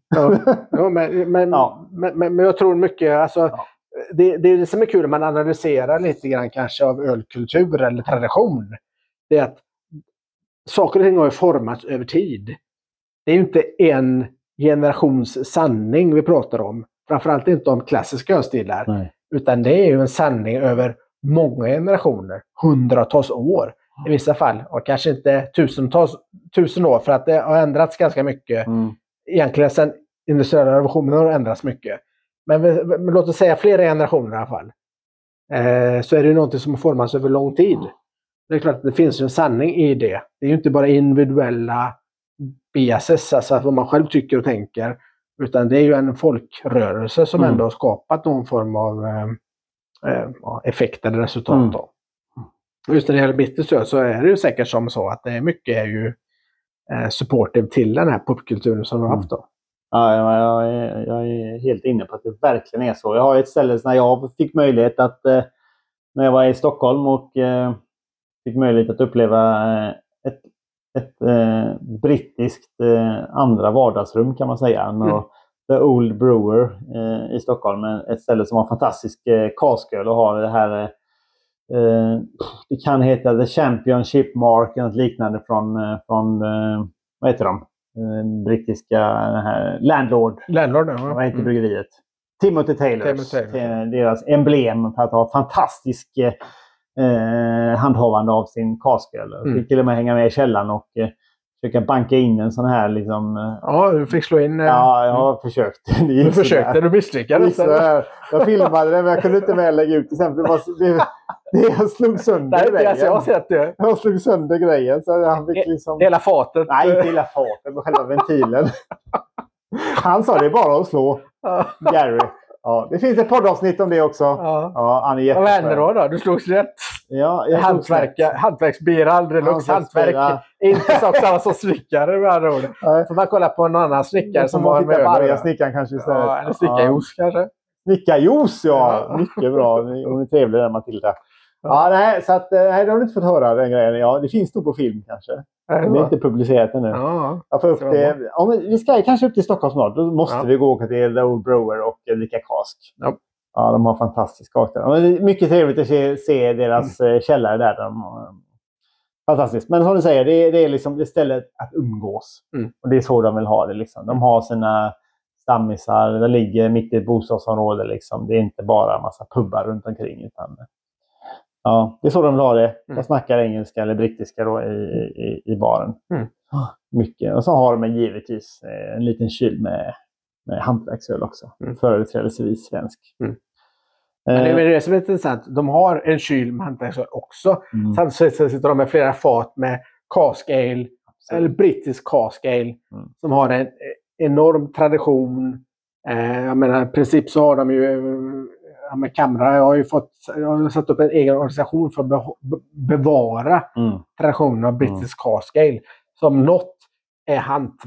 Men jag tror mycket, alltså, det är det som är kul när man analyserar lite grann kanske av ölkultur eller tradition. Det är att saker och ting har ju formats över tid. Det är ju inte en generations sanning vi pratar om. Framförallt inte om klassiska ölstilar. Nej. Utan det är ju en sanning över många generationer. Hundratals år. I vissa fall. Och kanske inte tusen år. För att det har ändrats ganska mycket. Egentligen sedan industriella revolutionen har ändrats mycket. Men låt oss säga flera generationer i alla fall. Så är det ju någonting som har formats över lång tid. Det är klart att det finns en sanning i det. Det är ju inte bara individuella biases, alltså vad man själv tycker och tänker. Utan det är ju en folkrörelse som ändå har skapat någon form av effekt eller resultat. Då. Just när det gäller bitterstöd så är det ju säkert som så att det är mycket är ju supportive till den här popkulturen som vi har haft då. Ja, jag är helt inne på att det verkligen är så. Jag har ett ställe när jag fick möjlighet att, när jag var i Stockholm och fick möjlighet att uppleva ett brittiskt andra vardagsrum kan man säga. The Old Brewer i Stockholm. Ett ställe som har fantastisk kasköl och har det här det kan heta The Championship Mark eller liknande från vad heter de? Brittiska här, Landlord, vad heter bryggeriet? Timothy Taylors. Deras emblem för att ha fantastisk handhavande av sin kasköl. Fick till och med hänga med i källaren och försöka banka in en sån här liksom... Ja, du fick slå in... Ja, jag har försökt. Du försökte, du misslyckades. Jag filmade det, men jag kunde inte med lägga ut. Till exempel, jag slog sönder grejen. Jag har sett det. Jag slog sönder grejen. Så han fick liksom... Hela fatet? Nej, inte hela fatet, men själva ventilen. Han sa det är bara att slå. Gary. Ja, det finns ett poddavsnitt om det också. Han är jättebra. Vad hände då? Du slogs rätt. Ja, hantverksbira aldrig lux. Hantverk inte samma som snickare med andra ord. Får man kolla på en annan snickare som var med varje snickaren kanske istället. Ja, eller snickarjuice kanske. Snickarjuice, ja. Mycket bra. Hon är trevlig där, Matilda. Ja, nej, så att nej, det har du inte fått höra den grejen. Ja, det finns nog på film kanske. Det är inte publicerat ännu. Jag får upp det. Vi ska kanske upp till Stockholm snart. Då måste vi gå och åka till The Old Brewer och dricka kask. Ja, de har fantastiska kaskar. Det är mycket trevligt att se deras källare där. Fantastiskt. Men som du säger, det är liksom det stället att umgås. Och det är så de vill ha det. Liksom. De har sina stammisar. Det ligger mitt i ett bostadsområde. Liksom. Det är inte bara en massa pubbar runt omkring. Utan, ja, det är så de vill ha det. De snackar engelska eller brittiska då i baren. Mycket. Och så har de givetvis en liten kyl med hantverksöl också. Företrädelsevis svensk. Det är det som är intressant. De har en kyl med hantverksöl också. Samtidigt sitter de med flera fat med cask ale. Eller brittisk cask ale. Som har en enorm tradition. Jag menar, i princip så har de ju... med Kamra, jag har satt upp en egen organisation för att bevara traditionen av brittisk cask ale. Som något är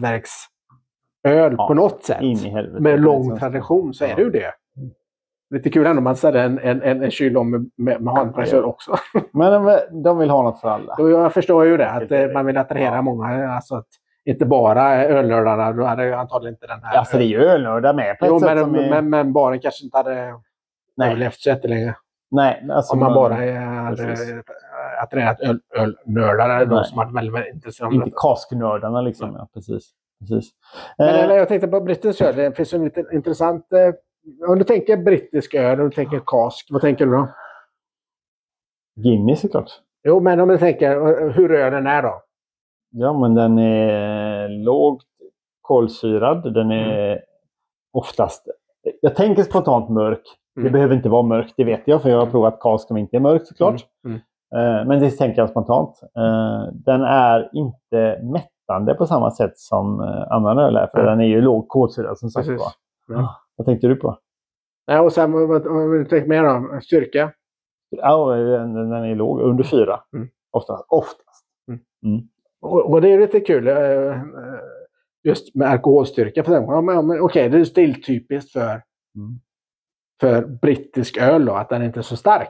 hantverksöl på något sätt. Med lång tradition så är det ju det. Lite kul ändå man säger en kyl om med hantverksöl också. Men de vill ha något för alla. Jag förstår ju det, att man vill attrahera många. Alltså att inte bara ölnördarna, då hade antagligen inte den här... Alltså det är ju ölnördar med på ett sätt men baren kanske inte hade... överlevt så jättelänge. Nej, alltså om man bara attraherat ölnördar de som varit väldigt intresserade. Inte kasknördarna liksom. Ja, precis. Men jag tänkte på brittisk öl. Det finns en lite intressant... om du tänker brittisk öl och du tänker kask, vad tänker du då? Guinness såklart. Jo, men om du tänker hur ölen är då? Ja, men den är lågt kolsyrad. Den är oftast... Jag tänker spontant mörk. Det behöver inte vara mörkt, det vet jag. För jag har provat kask som inte är mörkt såklart. Men det tänker jag spontant. Den är inte mättande på samma sätt som annan öl är. För den är ju låg kolsyrad som sagt. Vad tänkte du på? Ja, och sen vad du tänker mer om? Styrka? Ja, den är låg. Under 4. Oftast. Och det är lite kul. Just med alkoholstyrka. Okej, det är stiltypiskt för brittisk öl då, att den inte är så stark.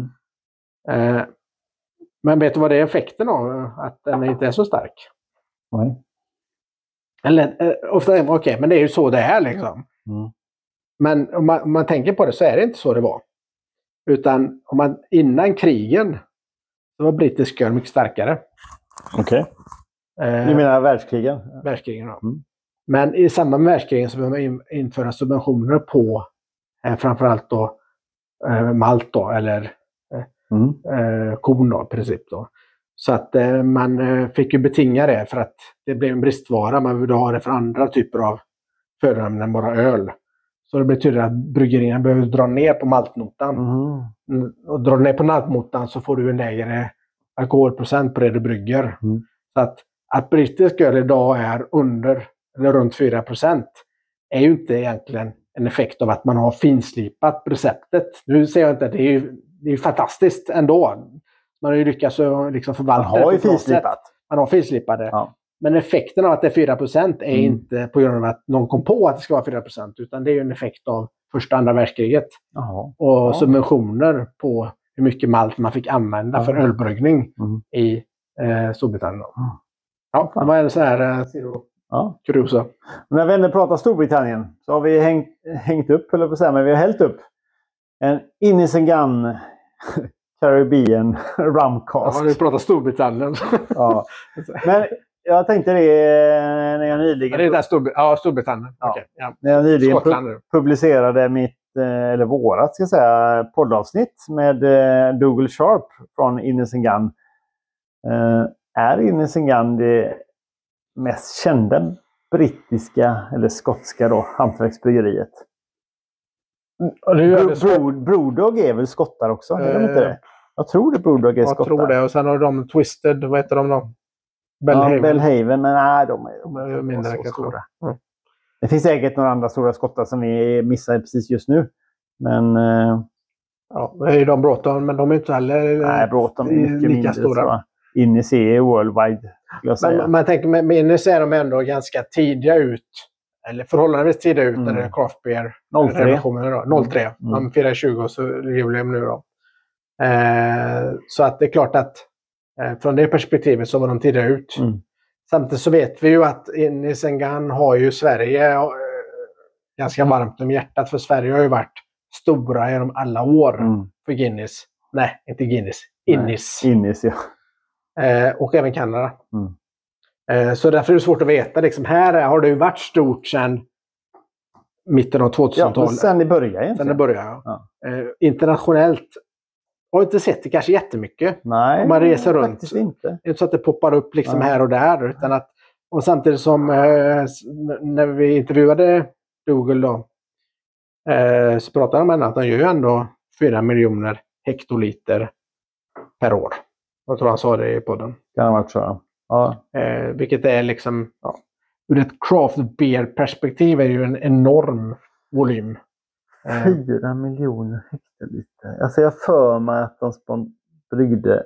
Men vet du vad det är effekten av att den inte är så stark? Nej. Eller ofta men det är ju så det är liksom. Men om man tänker på det så är det inte så det var. Utan innan krigen så var brittisk öl mycket starkare. Okej. Du menar världskrigen? Världskrigen, ja. Men i samband med världskrigen så behöver man införa subventioner på framförallt då malt då, eller korn då, i princip då. Så att man fick ju betinga det för att det blev en bristvara. Man ville ha det för andra typer av födoämnen än bara öl. Så det betyder att bryggerierna behöver dra ner på maltnotan. Och drar ner på maltnotan så får du en lägre alkoholprocent på det du brygger. Så att brittisk öl idag är under eller runt 4% är ju inte egentligen en effekt av att man har finslipat receptet. Nu säger jag inte att det är ju fantastiskt ändå. Man har ju lyckats liksom förvalta det. Man har ju finslipat. Man har finslipat det. Ja. Men effekten av att det är 4% är inte på grund av att någon kom på att det ska vara 4%. Utan det är ju en effekt av första och andra världskriget. Och subventioner på hur mycket malt man fick använda för ölbryggning i Storbritannien. Ja, det var en sån här kuriosa. När vänner pratar Storbritannien så har vi hängt upp, eller på så här, men vi har hällt upp en Innis & Gunn Caribbean Rumcast. Ja, vi pratar Storbritannien. Ja. Men jag tänkte det när jag nyligen... Det är där Storbritannien. Ja. Okay. Ja. När jag nyligen publicerade mitt, eller vårat ska jag säga, poddavsnitt med Dougal Sharp från Innis & Gunn. Är Innis & Gunn det mest kända brittiska eller skotska då, hantverksbryggeriet? Brewdog är väl skottar också? Är de inte det? Jag tror det Brewdog är skottar. Jag tror det. Och sen har de Twisted, vad heter de då? Bellhaven, men nej, de är mindre stora. Det finns säkert några andra stora skottar som vi missar precis just nu. Men... ja, det är ju de Broughton, men de är inte heller... Nej, Broughton är mycket mindre stora. Innis är worldwide. Man tänker med Innis är de ändå ganska tidiga ut. Eller förhållandevis tidiga ut när det är craft beer. 03. De firar 20 så jubileum nu då. Så att det är klart att från det perspektivet så var de tidiga ut. Samtidigt så vet vi ju att Innis & Gunn har ju Sverige ganska varmt om hjärtat. För Sverige har ju varit stora genom alla år för Guinness. Nej, inte Guinness. Innis. Innis, ja. Och även Kanada. Så därför är det svårt att veta. Liksom, här har det ju varit stort sedan mitten av 2000-talet. Ja, sen det började. Sen det började, ja. Internationellt har inte sett det kanske jättemycket. Nej, man reser runt. Faktiskt inte. Inte så att det poppar upp liksom här och där. Utan att, och samtidigt som när vi intervjuade Dougal då, så pratade de om att de gör ju ändå 4 miljoner hektoliter per år. Jag tror han sa det i podden. Kan ha varit så. Ja. Vilket är liksom, ur ett craft beer perspektiv är ju en enorm volym. 4 miljoner hektoliter. Alltså jag för mig att de bryggde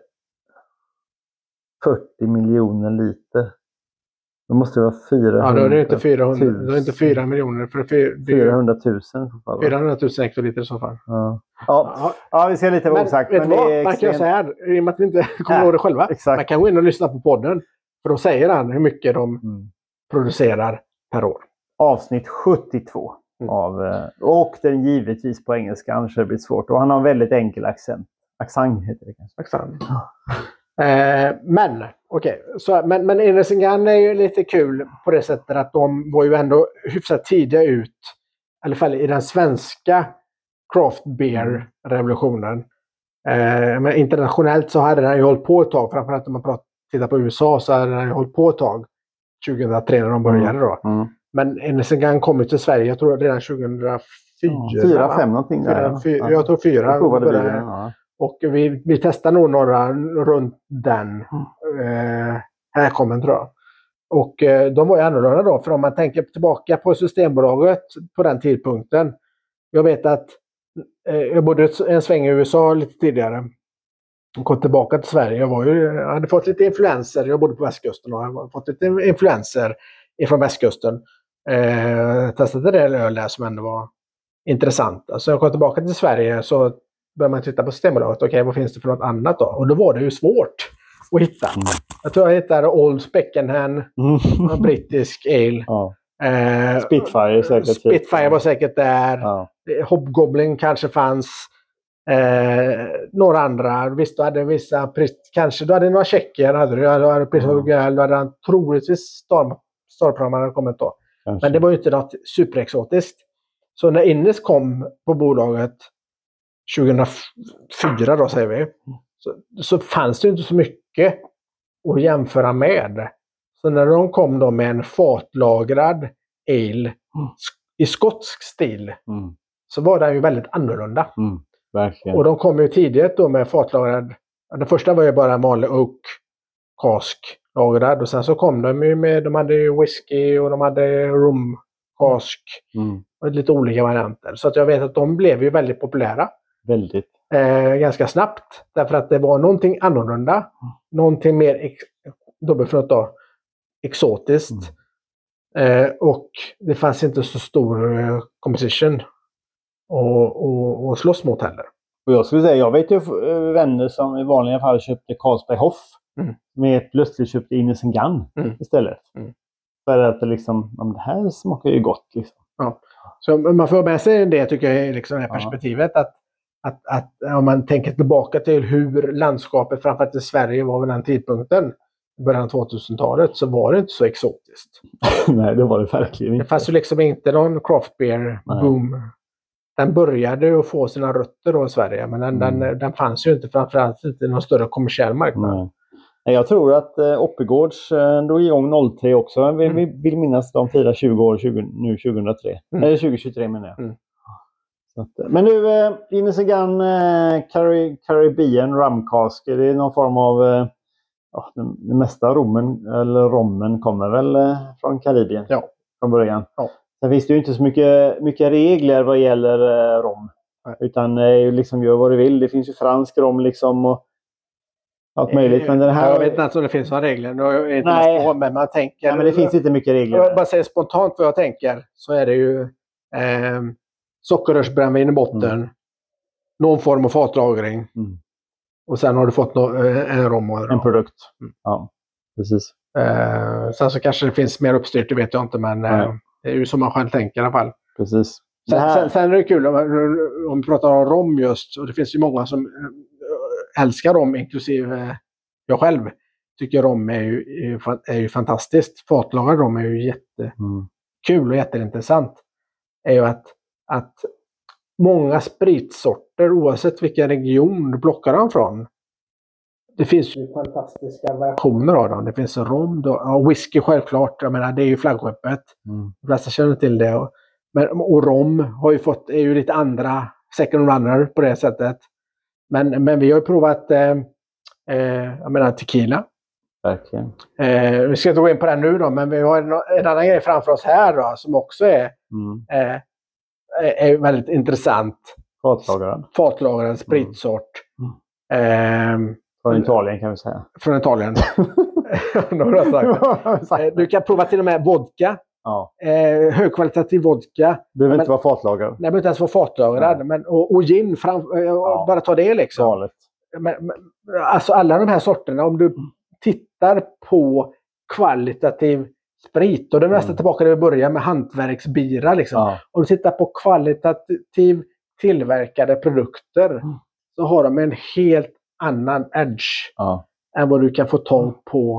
40 miljoner liter. Då måste det vara 400 000. Ja, då är det inte 400. Då är inte 4 miljoner. För 400 000. 400 000 hektoliter i så fall. Ja, vi ser lite vad sagt. Men vet vad? Man kan göra så här, i och med att vi inte kommer ihåg det själva. Exakt. Man kan gå in och lyssna på podden. För då säger han hur mycket de producerar per år. Avsnitt 72. Och den givetvis på engelska, annars det blir svårt. Och han har en väldigt enkel accent. Accent heter det kanske. Accent. Men okej. Men Innesingan är ju lite kul på det sättet att de var ju ändå hyfsat tidiga ut. I alla fall i den svenska craft beer revolutionen. Men internationellt så hade den ju hållit på ett tag. Framförallt om man tittar på USA så hade den ju hållit på ett tag. 2003 när de började då. Men Innesingan kom ju till Sverige, jag tror redan 2004. 4-5 någonting där. Jag tror 4. Och vi testade nog några runt den härkommen tror jag. Och de var ju annorlunda då. För om man tänker tillbaka på Systembolaget på den tidpunkten. Jag vet att jag bodde en sväng i USA lite tidigare. Och kom tillbaka till Sverige. Jag hade fått lite influenser. Jag bodde på västkusten och jag hade fått lite influenser från västkusten. Testade det öl där som ändå var intressant. Alltså jag kom tillbaka till Sverige så började man titta på Systembolaget. Okej, vad finns det för något annat då? Och då var det ju svårt att hitta. Jag tror jag hittade Old Speckenham, brittisk ale. Spitfire säkert. Spitfire var säkert där. Hobgoblin kanske fanns. Några andra. Visst, du hade vissa... Kanske du hade några tjecker. Du hade troligtvis Starpram kommit då. Kanske. Men det var ju inte något superexotiskt. Så när Innes kom på bolaget 2004 då säger vi. Så fanns det inte så mycket att jämföra med. Så när de kom då med en fatlagrad ale i skotsk stil så var den ju väldigt annorlunda. Verkligen. Och de kom ju tidigt då med fatlagrad. Den första var ju bara vanlig oak cask lagrad och sen så kom de ju med, de hade ju whisky och de hade rum cask och lite olika varianter. Så att jag vet att de blev ju väldigt populära. Väldigt. Ganska snabbt. Därför att det var någonting annorlunda. Någonting mer dubbelfrött då. Exotiskt. Och det fanns inte så stor composition och slåss mot heller. Och jag skulle säga, jag vet ju vänner som i vanliga fall köpte Carlsberg Hoff med plötsligt köpte Innesingan istället. För att det liksom, det här smakar ju gott liksom. Ja. Så man får med sig det tycker jag liksom det perspektivet att om man tänker tillbaka till hur landskapet framförallt i Sverige var vid den tidpunkten i början av 2000-talet så var det inte så exotiskt. Nej, det var det verkligen inte. Det fanns ju liksom inte någon craft beer boom. Den började ju få sina rötter då i Sverige men den fanns ju inte framförallt inte i någon större kommersiell marknad. Nej. Jag tror att Oppigårds drog igång 03 också. Vi vill minnas de firar 20 år nu 2003. Eller 2023 menar jag. Så att, men nu Innesingan Caribbean Rum Cask. Det är någon form av den mesta rommen kommer väl från Karibien från början. Sen finns det ju inte så mycket regler vad gäller rom. Utan liksom gör vad du vill. Det finns ju fransk rom liksom och allt möjligt. Men den här... Jag vet inte om det finns några regler. Men man tänker... Nej, men det finns inte mycket regler. Jag bara säger spontant vad jag tänker. Så är det ju sockerrörsbrännvin i botten. Någon form av fatlagring. Och sen har du fått en rom och en produkt. Ja, precis. Sen så kanske det finns mer uppstyrt, det vet jag inte. Men det är ju som man själv tänker i alla fall. Precis. Sen är det kul om vi pratar om rom just. Och det finns ju många som älskar rom, inklusive jag själv. Tycker rom är ju fantastiskt. Fatlagad rom är ju jättekul och jätteintressant. Är ju att många spritsorter, oavsett vilken region du plockar dem från. Det finns ju fantastiska variationer av dem. Det finns rom och whisky självklart. Jag menar, det är ju flaggskeppet. De flesta känner till det. Och rom är ju lite andra second runner på det sättet. Men vi har ju provat jag menar tequila. Verkligen. Vi ska inte gå in på det nu då, men vi har en annan grej framför oss här då, som också är väldigt intressant. Fatlagrad spritsort. Från Italien kan vi säga. Från Italien. Du kan prova till och med vodka. Högkvalitativ vodka. Behöver inte vara fatlagrad. Nej, behöver inte ens vara fatlagrad. Men, och gin, bara ta det liksom. Alltså alla de här sorterna, om du tittar på kvalitativ sprit, och det är nästan tillbaka där vi börjar med hantverksbira liksom. Om du tittar på kvalitativ tillverkade produkter så har de en helt annan edge än vad du kan få tag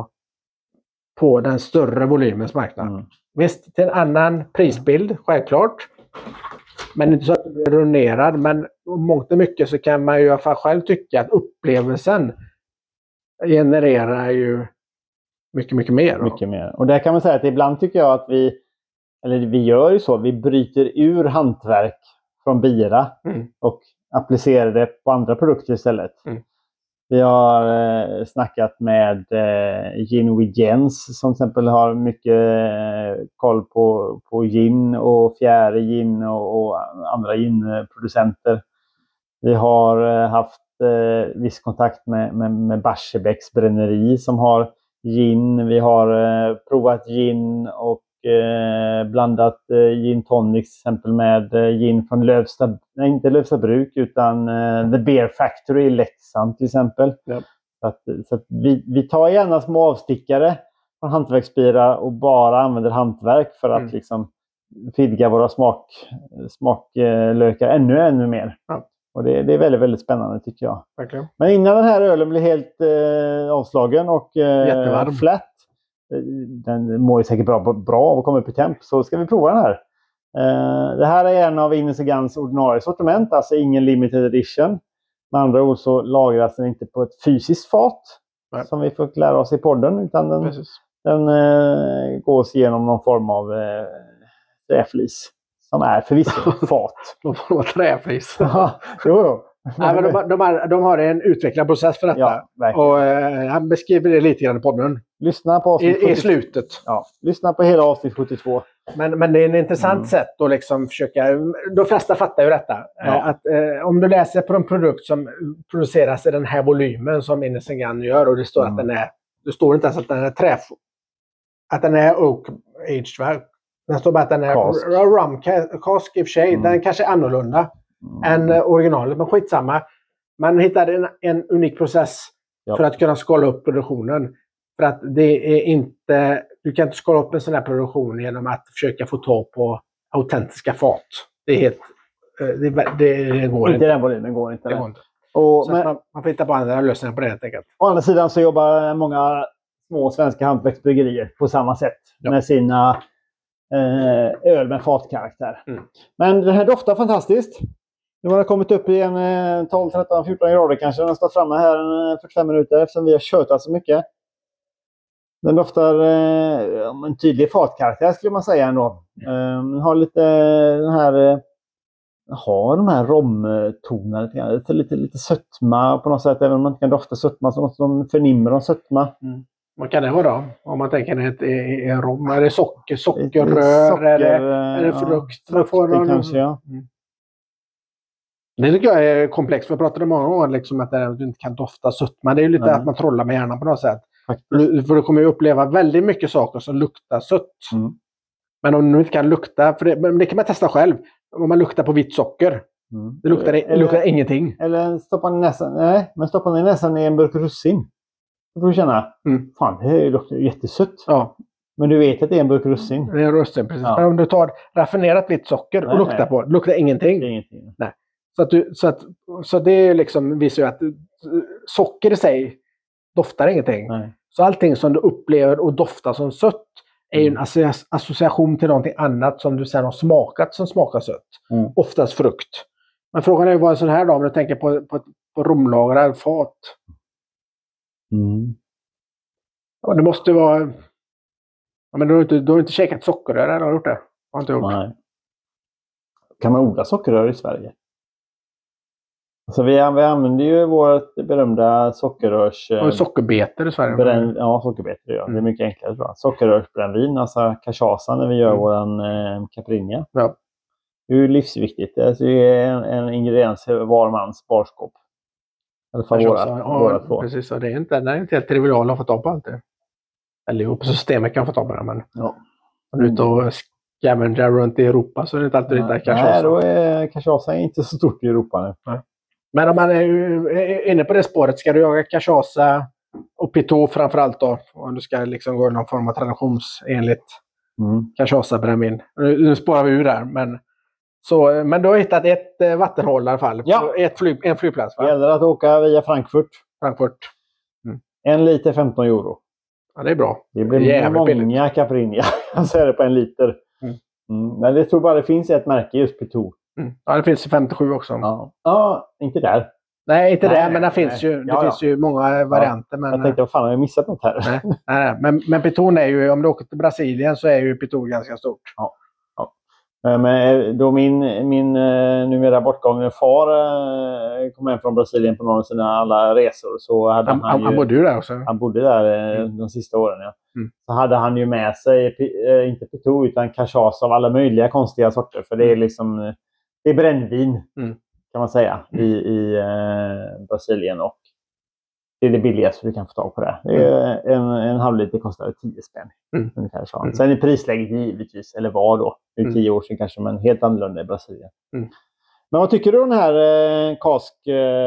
på den större volymens marknad. Visst, till en annan prisbild, självklart. Men inte så att du blir ruinerad. Men mångt och mycket så kan man ju i alla fall själv tycka att upplevelsen genererar ju mycket, mycket mer. Mycket mer. Och där kan man säga att ibland tycker jag att vi gör ju så. Vi bryter ur hantverk från bira och applicerar det på andra produkter istället. Vi har snackat med Gin with Jens som till exempel har mycket koll på gin och fjärde gin och andra ginproducenter. Vi har haft viss kontakt med Barsebäcks bränneri som har gin. Vi har provat gin och blandat gin tonic till exempel med gin från inte Lövstabruk utan The Beer Factory i Leksand till exempel. Ja. Så att vi tar gärna små avstickare från hantverksbira och bara använder hantverk för att liksom vidga våra smaklökar ännu mer. Ja. Och det är väldigt, väldigt spännande tycker jag. Verkligen. Men innan den här ölen blir helt avslagen och flat, den mår ju säkert bra och kommer upp i temp, så ska vi prova den här. Det här är en av Innes & Guns ordinarie sortiment, alltså ingen limited edition. Med andra ord så lagras den inte på ett fysiskt fat som vi får lära oss i podden, utan den gås igenom någon form av träflis som är förvisso fat. Någon form av träflis. Jo. Nej, men de har en utvecklad process för detta. Ja, och han beskriver det lite grann i podden. Lyssna på avsnitt 72. I slutet. Ja, lyssna på hela avsnitt 72. Men det är en intressant sätt att liksom försöka... De flesta fattar ju detta. Ja. Att om du läser på en produkt som produceras i den här volymen som Innes & Guns gör och det står att den är... Det står inte ens att den är att den är oak aged. Den står bara att den är rum cask i och för sig. Den kanske är annorlunda än originalet, men skitsamma. Man hittade en unik process för att kunna skala upp produktionen. För att det är inte, du kan inte skala upp en sån här produktion genom att försöka få tag på autentiska fat. Det är helt, det går inte. Den volymen går inte. Och, man får hitta på andra lösningar på det helt enkelt. Å andra sidan så jobbar många små svenska hantverksbryggerier på samma sätt med sina öl med fatkaraktär. Men den här doftar fantastiskt. Nu har det kommit upp i en 12, 13, 14 grader kanske. Den har stått framme här 45 minuter eftersom vi har kört så mycket. Den doftar en tydlig fatkaraktär skulle man säga ändå. Den har lite den här de här romtonerna lite sötma på något sätt, även om man inte kan dofta sötma så något som förnimmer om sötma. Vad kan det vara då? Om man tänker att det är rom, är det sockerrör eller frukt? Frukter kanske, ja. Det tycker jag är komplext. Vi pratade många gånger liksom att du inte kan dofta sött. Men det är ju lite att man trollar med hjärnan på något sätt. För du kommer ju uppleva väldigt mycket saker som luktar sött. Men om du inte kan lukta, men det kan man testa själv. Om man luktar på vitt socker. Det luktar ingenting. Eller stoppa ner näsan i en burk russin. Då får du känna, fan det luktar jättesött. Ja. Men du vet att det är en burk russin. Det är russin, precis. Ja. Men om du tar raffinerat vitt socker och luktar på det, luktar ingenting. Det är ingenting. Nej. Så det är liksom visar ju att socker i sig doftar ingenting. Nej. Så allting som du upplever och doftar som sött är ju en association till någonting annat som du sen har smakat som smakar sött. Oftast frukt. Men frågan är ju vad en sån här då, om du tänker på romlagrad fat. Och det måste vara... Ja, men du har inte käkat sockerrör eller har du gjort det? Har inte gjort. Nej. Kan man odla sockerrör i Sverige? Så vi använder ju vårt berömda sockerrörs... sockerbetor i Sverige. Ja, sockerbetor. Ja. Det är mycket enklare tror jag. Sockerrörsbrännvin, alltså cachaça när vi gör våran caipirinha. Ja. Det är ju livsviktigt. Alltså, det är en ingrediens i var mans barskåp. I alla fall våra två. Precis, och det är inte helt trivialt att få tag på allt det. Eller jo, på systemet kan få tag på det, men om du är ute och scavenger runt i Europa så är det inte alltid det cachaça. Nej, då är cachaça inte så stort i Europa nu. Nej. Men om man är inne på det spåret, ska du jaga cachaça och pitå framförallt då, om du ska liksom gå någon form av traditionsenligt cachaça-brännvin. Nu spårar vi ur där, men Så, men du har hittat ett vattenhål i alla fall. Ja. En flygplats, va? Det gäller att åka via Frankfurt. 1 liter 15 euro. Ja, det är bra. Det blir många caipirinha. Jag säger det på 1 liter. Men jag tror bara det finns ett märke just Pitou. Ja, det finns 57 också. Ja, inte där. Nej, inte där, men det finns ju många varianter. Men, jag tänkte, vad fan har jag missat något här? Nej. Men Pitou är ju, om du åker till Brasilien så är ju Pitou ganska stort. Ja. Men då min numera bortgångne far kom hem från Brasilien på någon av sina alla resor, så hade han bodde ju där också. Han bodde där de sista åren, ja. Så hade han ju med sig inte Pitou utan Cachaça av alla möjliga konstiga sorter, för det är liksom det är brännvin kan man säga i Brasilien, och det är det billigaste du kan få tag på det. Det är en halv liter kostar 10 spänn. Ungefär så. Sen är prisläget givetvis, eller var då, i 10 år sedan kanske, men helt annorlunda i Brasilien. Men vad tycker du om den här kask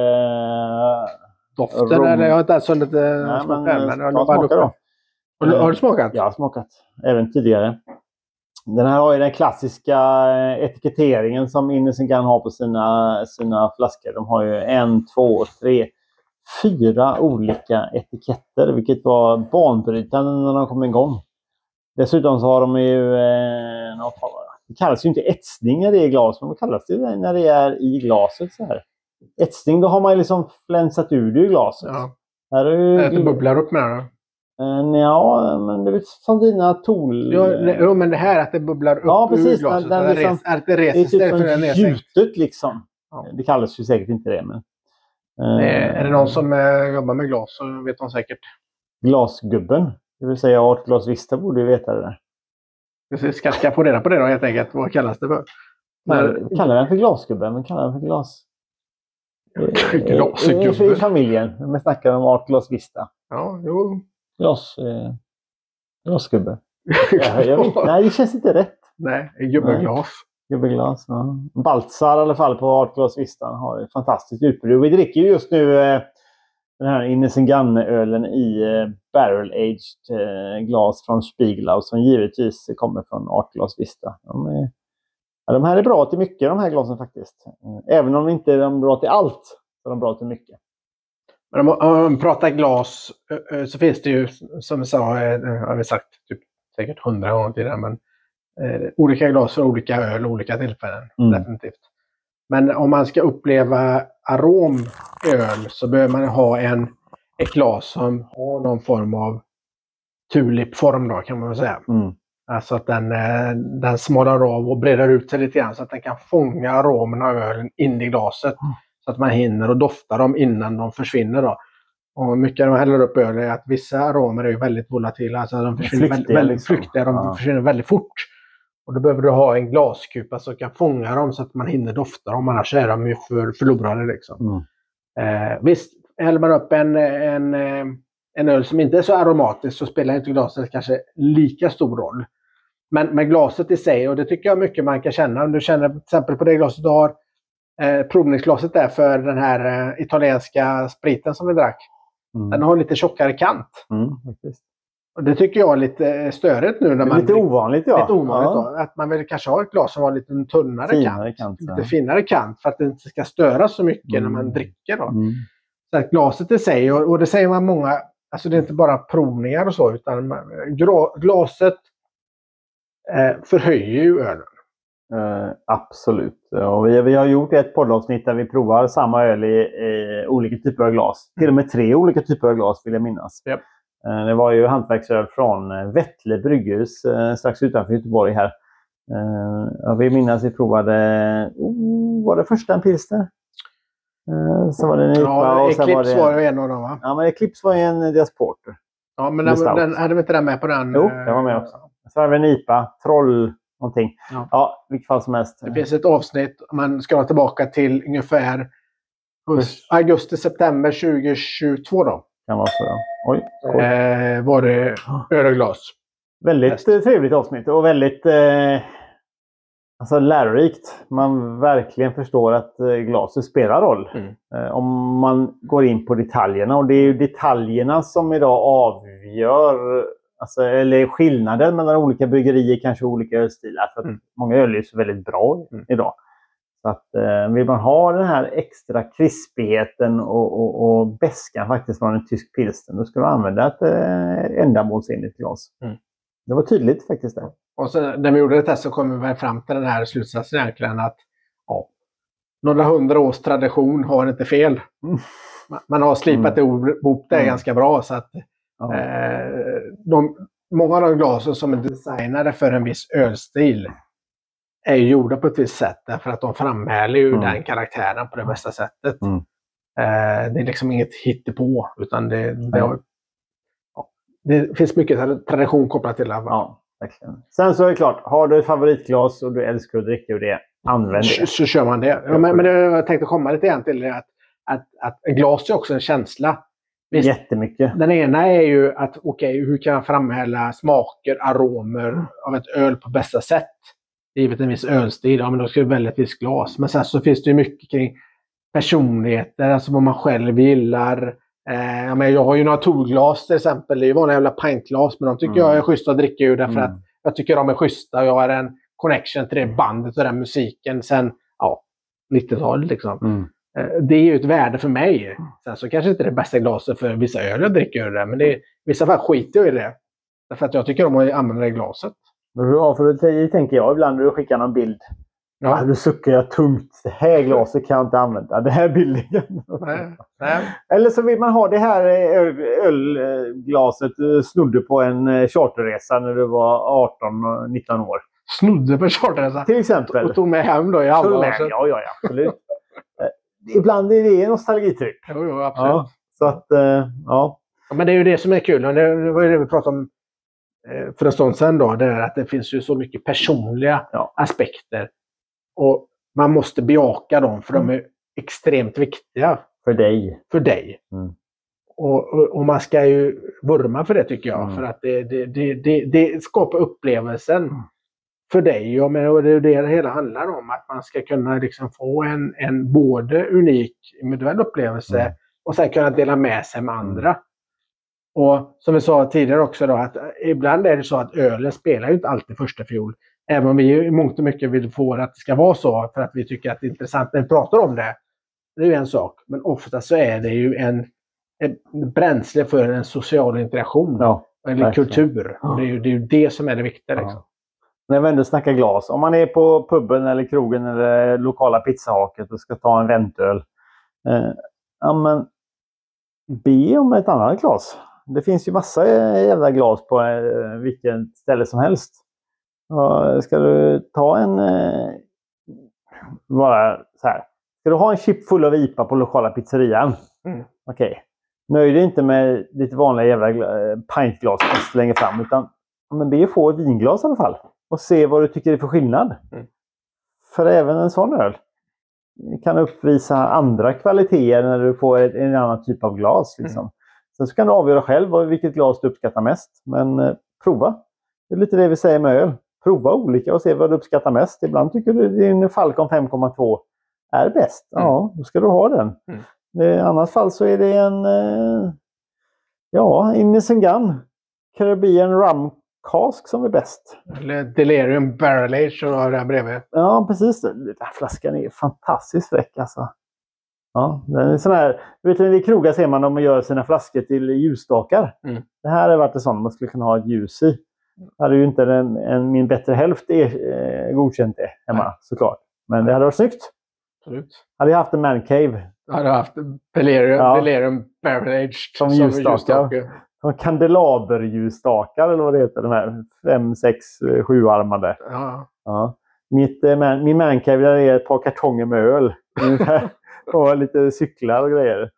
doften? Eller jag har inte ens hunnit smaka då. Har du smakat? Jag har smakat, även tidigare. Den här har ju den klassiska etiketteringen som Innocent Gun har på sina flaskor. De har ju 1, 2, 3, 4 olika etiketter, vilket var banbrytande när de kom igång. Dessutom så har de ju det kallas ju inte etsning när det är i glas, men vad kallas det när det är i glaset så här? Etsning, då har man ju liksom flänsat ur det i glaset. Ja. Här är ju, det bubblar upp med det. Ja, men det är som dina Jo, men det här att det bubblar upp ur glaset. Den liksom, det är typ gjutet liksom. Ja. Det kallas ju säkert inte det, men... Är det någon som jobbar med glas så vet de säkert. Glasgubben, det vill säga Art Glas Vista, borde ju veta det där. Precis, ska jag få reda på det då helt enkelt. Vad kallas det för? Kallar den för glasgubben, men kallar den för glas... Glasgubben. I familjen, men snackar om Art Glas Vista. Ja, jo. Glasgubbe. Nej, det känns inte rätt. Nej, gubbeglas. Gubbeglas, ja. Baltzar i alla fall på Art Glas Vista har ett fantastiskt utbud. Vi dricker ju just nu den här Innocent Gun-ölen i barrel-aged glas från Spiegelau, som givetvis kommer från Art Glas Vista. De här är bra till mycket, de här glasen faktiskt. Även om inte de är bra till allt, så är de bra till mycket. Men om man pratar glas så finns det ju, som jag sa, har vi sagt typ, säkert 100 gånger till det, men olika glas för olika öl och olika tillfällen, definitivt. Men om man ska uppleva aromöl så behöver man ha ett glas som har någon form av tulipform då, kan man väl säga. Alltså att den smalnar av och breder ut sig lite grann så att den kan fånga aromerna av ölen in i glaset. Så att man hinner och doftar dem innan de försvinner då. Och mycket när man häller upp öl är att vissa aromer är väldigt volatila. Alltså de försvinner väldigt flyktiga, de försvinner väldigt fort. Och då behöver du ha en glaskupa som kan fånga dem så att man hinner dofta dem. Annars är de ju förlorade liksom. Visst, häller man upp en öl som inte är så aromatisk så spelar inte glaset kanske lika stor roll. Men glaset i sig, och det tycker jag mycket man kan känna. Om du känner till exempel på det glaset du har provningsglaset där för den här italienska spriten som vi drack. Den har lite tjockare kant. Och det tycker jag är lite störigt nu. När man lite ovanligt, ja. Lite ovanligt då. Att man vill kanske ha ett glas som har lite tunnare kant. Lite finare kant för att det inte ska störa så mycket när man dricker då. Så att glaset i sig, och det säger man många, alltså det är inte bara provningar och så, utan glaset förhöjer ju ölen. Absolut. Och vi har gjort ett poddavsnitt där vi provar samma öl i olika typer av glas. Till och med 3 olika typer av glas vill jag minnas. Yep. Det var ju hantverksöl från Vettle brygghus strax utanför Göteborg här. Jag vill minnas vi provade, var det första en pilsner? Så var det en IPA. Ja, Eclipse var ju en av dem, va? Ja, men Eclipse var ju en Diasporter. Ja, men den hade vi inte den med på den? Jo, den var med också. Så var det en IPA, Troll någonting. Ja, vilket fall som helst. Det finns ett avsnitt, man ska tillbaka till ungefär augusti-september 2022 då. Kan vara så, ja. Oj. Var det öl och glas. Väldigt trevligt avsnitt och väldigt lärorikt. Man verkligen förstår att glaset spelar roll. Om man går in på detaljerna. Och det är ju detaljerna som idag avgör, alltså, eller skillnaden mellan olika bryggerier, kanske olika ölstilar. För att många öl är så väldigt bra idag. Så att vill man ha den här extra krispigheten och beskan faktiskt från en tysk pilsner, då ska du använda ett ändamålsenligt glas. Det var tydligt faktiskt det. Och så när vi gjorde det test så kom vi fram till den här slutsatsen egentligen att några 100 års tradition har inte fel. Man har slipat ihop det ganska bra, så att många av de glasen som är designade för en viss ölstil är ju gjorda på ett visst sätt, därför att de framhäver ju den karaktären på det bästa sättet. Det är liksom inget hittepå, utan det finns mycket tradition kopplat till det. Ja, verkligen. Sen så är det klart, har du ett favoritglas och du älskar att dricka ur det, använd det. Så kör man det. Ja, men jag tänkte komma lite grann till det att glas är också en känsla. Visst, jättemycket. Den ena är ju att hur kan jag framhäva smaker, aromer av ett öl på bästa sätt? Givet en viss ölstil, men då ska du välja ett visst glas. Men sen så finns det ju mycket kring personligheter, alltså vad man själv gillar. Jag har ju några toolglas till exempel, det är ju vanliga jävla pintglas, men de tycker jag är schyssta att dricka ur därför att jag tycker de är schyssta och jag har en connection till det bandet och den musiken sen 90-talet liksom. Det är ju ett värde för mig. Sen så kanske inte det bästa glaset för vissa öl jag dricker ur det, men i vissa fall skiter jag i det. Därför att jag tycker om att använda det glaset. Ja, för det tänker jag ibland när du skickar någon bild. Ja. Du suckar jag tungt. Det här glaset kan jag inte använda. Det här är billigen. Nej. Eller så vill man ha det här ölglaset du snodde på en charterresa när du var 18-19 år. Snodde på charterresa? Till exempel. Och tog med hem då i alla. Ja, absolut. Ibland är det nostalgitryck. Jo, absolut. Ja, så att, ja. Men det är ju det som är kul. Det var ju det vi pratade om för en stund sedan då. Det är att det finns ju så mycket personliga aspekter. Och man måste bejaka dem, för de är extremt viktiga. För dig. Och man ska ju vurma för det, tycker jag. För att det skapar upplevelsen för dig. Och det är det hela handlar om. Att man ska kunna liksom få en både unik individuell upplevelse och sen kunna dela med sig med andra. Och som vi sa tidigare också då, att ibland är det så att ölen spelar ju inte alltid första fiol. Även om vi i mångt och mycket vill få att det ska vara så för att vi tycker att det är intressant när vi pratar om det. Det är ju en sak. Men ofta så är det ju en bränsle för en social interaktion. Eller kultur. Det är ju det som är det viktiga. Liksom. När vi ändå snackar glas. Om man är på puben eller krogen eller lokala pizzahaket och ska ta en väntöl. Men be om ett annat glas. Det finns ju massa jävla glas på vilken ställe som helst. Ska du ta bara så här. Ska du ha en chip full av IPA på lokala pizzerian? Okej. Nöj dig inte med lite vanliga jävla pintglas längre fram, utan be att få ett vinglas i alla fall. Och se vad du tycker är för skillnad. För även en sån öl kan uppvisa andra kvaliteter när du får en annan typ av glas. Liksom. Sen så kan du avgöra själv vilket glas du uppskattar mest. Men prova. Det är lite det vi säger med öl. Prova olika och se vad du uppskattar mest. Ibland tycker du din Falcon 5,2 är bäst. Ja, då ska du ha den. I annat fall så är det en Innocent Gun Caribbean Rum Cask som är bäst. Eller Delirium Barrel Age och har det här bredvid. Ja, precis. Den här flaskan är fantastiskt fräck alltså. Ja, den är sån här, vet du, i krogar ser man dem gör sina flaskor till ljusstakar. Det här har varit en sån man skulle kunna ha ett ljus i. Hade ju inte min bättre hälft godkänt det hemma, såklart. Men det hade varit snyggt. Absolut. Hade jag haft en man cave. Hade haft Delirium Barrel Age som ljusstakar. Som kandelaberljusstakar eller vad det heter. De här 5, 6, 7-armade. Ja. Min man cave är ett par kartonger med öl. Och lite cyklar och grejer.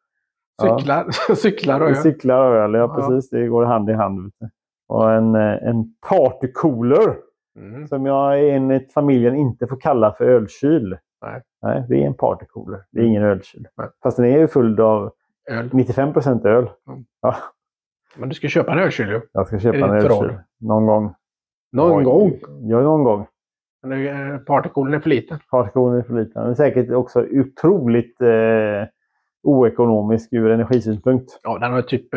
Cyklar och öl, ja precis. Det går hand i hand. Och en partycooler. Som jag enligt familjen inte får kalla för ölkyl. Nej, det är en partycooler. Det är ingen ölkyl. Fast den är ju full av 95% öl. Ja. Men du ska köpa en ölkyl ju. Jag ska köpa en ölkyl. Någon gång. Någon gång? Ja, någon gång. Men partycoolen är för liten. Partycoolen är för liten. Den är säkert också otroligt oekonomisk ur energisynpunkt. Ja, den har typ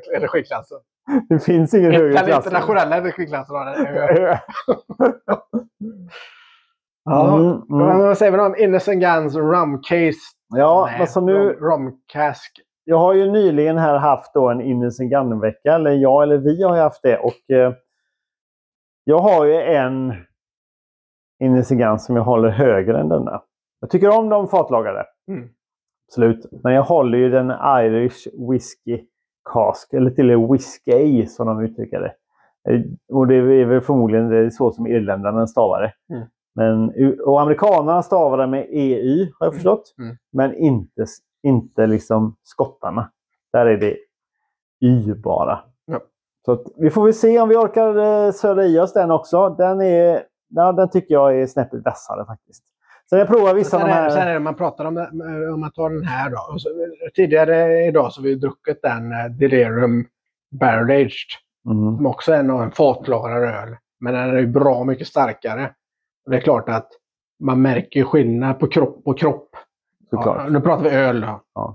energiklassen. Det finns ingen högre klass. Den internationella energiklassen har den. Ja, vad säger vi om Innocent Guns Rum Case? Ja, alltså nu... Rum Cask. Jag har ju nyligen här haft då en Innocent Gun-vecka, eller vi har haft det, och jag har ju en Innocent Gun som jag håller högre än denna. Jag tycker om de fatlagade. Absolut. Men jag håller ju den Irish Whiskey Cask, eller till och med Whiskey som de uttrycker det. Och det är väl förmodligen det så som irländarna stavar det. Och amerikanerna stavar det med EY, har jag förstått. Men inte liksom skottarna. Där är det Y bara. Ja. Så att vi får väl se om vi orkar söra i oss den också. Den tycker jag är snäppet vässare faktiskt. Så jag provar vissa av de här. Sen är det man pratar om man tar den här då. Och så, tidigare idag så har vi druckit den Delirium Barrel Aged. Som också är en fatlagrad öl. Men den är ju bra mycket starkare. Och det är klart att man märker skillnad på kropp och kropp. Ja, nu pratar vi öl då. Ja.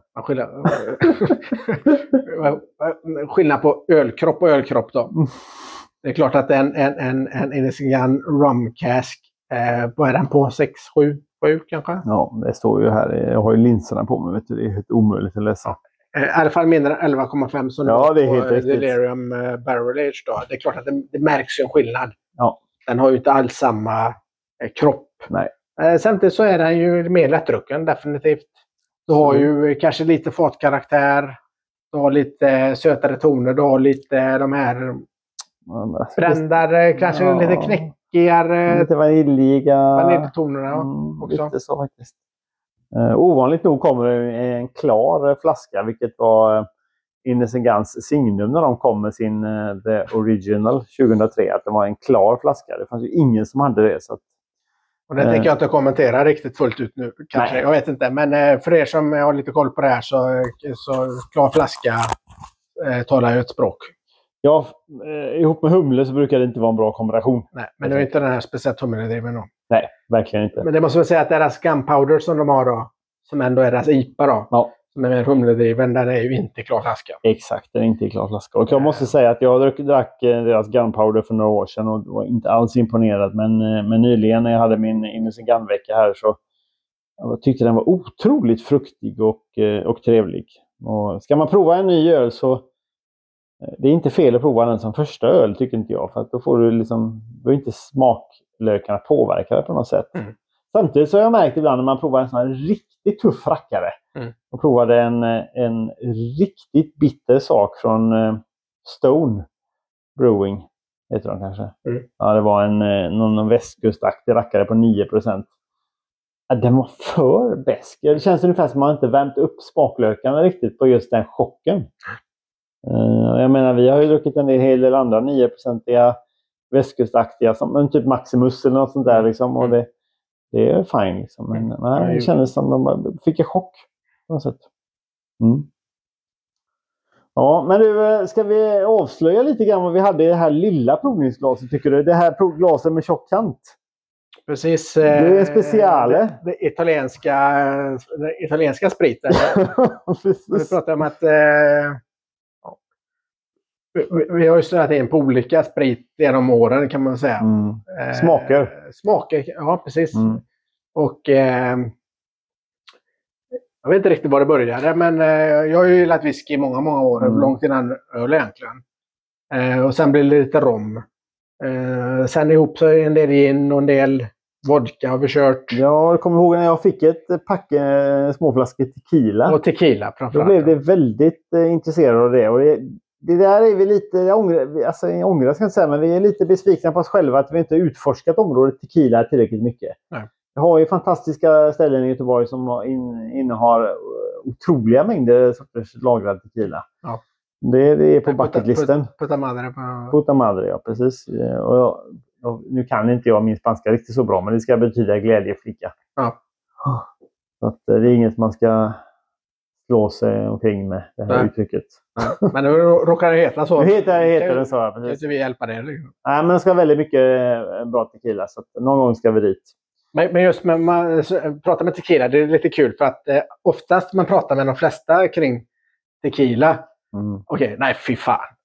Skillnad på ölkropp och ölkropp då. Det är klart att en Innocent Gun Rum Cask, vad är den på? 6, 7 kanske? Ja, det står ju här. Jag har ju linserna på mig, vet du. Det är helt omöjligt att läsa. I alla fall mindre än 11,5 som det är helt riktigt. Delirium Barrel Aged då. Det är klart att det märks en skillnad. Ja. Den har ju inte alls samma kropp. Nej. Samtidigt så är den ju mer lättdrucken, definitivt. Du har ju kanske lite fatkaraktär. Du har lite sötare toner. Du har lite de här brändare, kanske lite knäckigare. Lite vaniljtonerna också. Lite så faktiskt. Ovanligt nog kommer det en klar flaska, vilket var Innocent Guns signum när de kom med sin The Original 2003. Att det var en klar flaska. Det fanns ju ingen som hade det. Så att, och det tänker jag inte kommentera riktigt fullt ut nu. Kanske. Jag vet inte. Men för er som har lite koll på det här så klar flaska talar ju ett språk. Ja, ihop med humle så brukar det inte vara en bra kombination. Nej, men det är inte den här speciellt humledriven då. Nej, verkligen inte. Men det måste väl säga att deras Gunpowder som de har då, som ändå är deras IPA då. Ja. Som är mer humledriven, den är ju inte klar flaska. Exakt, den är inte klar flaska. Och jag måste säga att jag drack deras Gunpowder för några år sedan och var inte alls imponerad. Men nyligen när jag hade min Innocent Gun-vecka här så jag tyckte den var otroligt fruktig och trevlig. Och ska man prova en ny öl så det är inte fel att prova den som första öl, tycker inte jag. För att då får du liksom, då är inte smaklökarna påverkade på något sätt. Samtidigt så har jag märkt ibland när man provar en sån här riktigt tuff rackare. Och provade en riktigt bitter sak från Stone Brewing, heter de kanske. Ja, det var någon västkustaktig rackare på 9%. Ja, den var för besk. Det känns ungefär som att man inte värmt upp smaklökarna riktigt på just den chocken. Jag menar, vi har ju druckit en hel del andra 9%iga västkustaktiga som typ Maximus eller något sånt där liksom, och det är fine liksom. Men nej, det kändes som de fick en chock på något sätt. Ja, men du, ska vi avslöja lite grann vad vi hade i det här lilla provningsglaset, tycker du? Det här glaset med tjock kant. Precis. Det är en speciale. Det italienska spriten. Vi pratar om att vi har ju snöat in på olika sprit genom åren, kan man säga. Smaker, ja precis. Och jag vet inte riktigt var det började, men jag har ju gillat whisky i många år, långt innan öl egentligen. Och sen blir det lite rom. Sen ihop så en del gin och en del vodka har vi kört. Ja, jag kommer ihåg när jag fick ett packe småflaskor tequila. Och tequila framförallt. Då blev det väldigt intresserad av det. Och det där är vi lite, jag ångrar ska jag inte säga, men vi är lite besvikna på oss själva att vi inte utforskat området tequila tillräckligt mycket. Nej. Vi har ju fantastiska ställen i Göteborg som innehar otroliga mängder sorters lagrad tequila. Ja. Det är på bucketlisten. Puta madre, ja precis. Och nu kan inte jag min spanska riktigt så bra, men det ska betyda glädjeflicka. Ja. Så att det är inget man ska slå sig omkring med det här uttrycket. Ja. Men nu råkar det heta så. Nu heter det så, ja, precis. Kan vi hjälpa det? Liksom? Nej, men det ska väldigt mycket bra tequila, så att någon gång ska vi dit. Men just när man pratar med tequila, det är lite kul för att oftast man pratar med de flesta kring tequila. Okej, nej fy fan.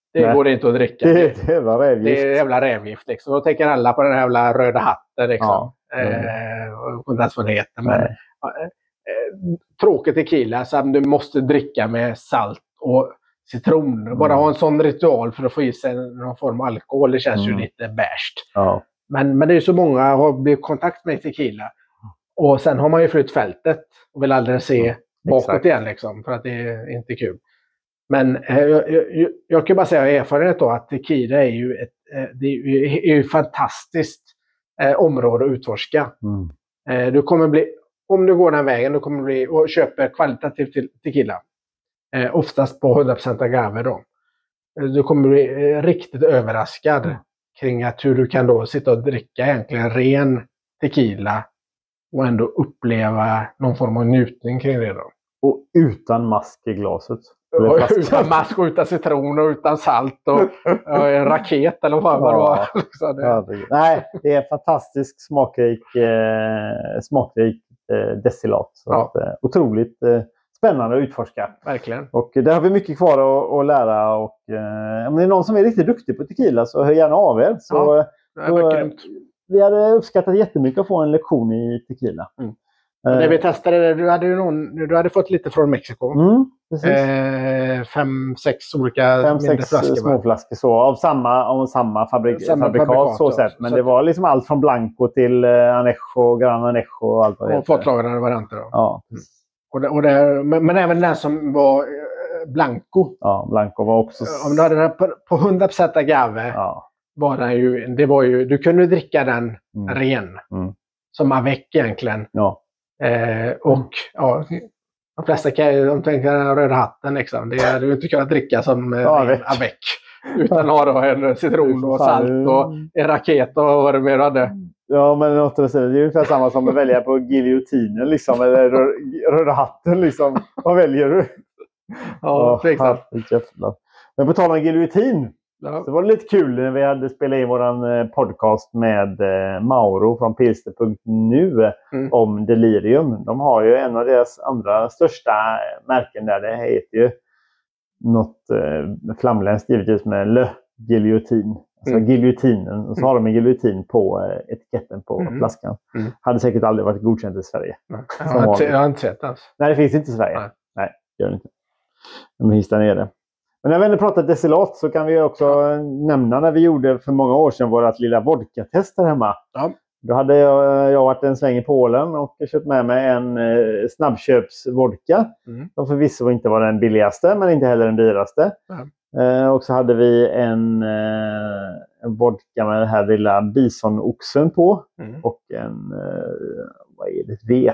Det går inte att dricka. Det är jävla rävgift. Det är jävla rävgift liksom. Då tänker alla på den här jävla röda hatten liksom. Och inte ens vad det heter. Men, tråkigt tequila så du måste dricka med salt och citron. Bara ha en sån ritual för att få i sig någon form av alkohol. Det känns ju lite bärst. Ja. Men det är ju så många har blivit i kontakt med tequila. Och sen har man ju flytt fältet och vill aldrig se bakåt igen liksom. För att det är inte kul. Men jag kan bara säga av erfarenhet då att tequila är ju ett fantastiskt område att utforska. Du kommer bli, om du går den vägen, du kommer bli och köper kvalitativ tequila. Oftast på 100% agave då. Du kommer bli riktigt överraskad kring att hur du kan då sitta och dricka egentligen ren tequila och ändå uppleva någon form av njutning kring det då. Och utan mask i glaset. Utan mask och utan citron och utan salt och en raket eller vad det var. Nej, det är fantastisk smakrik destillat. Så att, otroligt spännande att utforska. Verkligen. Och där har vi mycket kvar att lära. Och, om det är någon som är riktigt duktig på tequila så hör gärna av er. Så, vi hade uppskattat jättemycket att få en lektion i tequila. När vi testade, du hade fått lite från Mexiko. 5-6 olika mindre flaskor. Småflaskor så, av samma fabrikat så sett. Men det var liksom allt från Blanco till Anejo, Gran Anejo och allt vad det och fortlagrade varianter då. Ja. Men även den som var Blanco. Ja, Blanco var också... Om du hade den på 100% agave var den ju, du kunde dricka den ren. Som avec egentligen. Ja. De flesta de tänker den röda hatten liksom. Det hade du inte kunnat dricka som avec. Utan att ha en citron och salt och en raket och vad det mer hade. Ja, men det är ungefär samma som att välja på giljotinen liksom. Eller röda hatten liksom. Vad väljer du? Ja, exakt. Men på tal om giljotin. Ja. Så var det lite kul när vi hade spelat in våran podcast med Mauro från pilster.nu om Delirium. De har ju en av deras andra största märken där. Det heter ju något flamländskt givetvis med Le Guillotine. Alltså giljotinen. Och så har de en giljotin på etiketten på flaskan. Hade säkert aldrig varit godkänt i Sverige. Jag har inte sett det. Nej, det finns inte i Sverige. Nej, det gör det inte. De finns där nere. Men när vi ändå pratat destillat så kan vi också nämna när vi gjorde för många år sedan vårt lilla vodka-test här hemma. Ja. Då hade jag varit en sväng i Polen och köpt med mig en snabbköpsvodka. Som förvisso inte var den billigaste men inte heller den dyraste. Och så hade vi en vodka med den här lilla bisonoxen på. Och en, vad är det,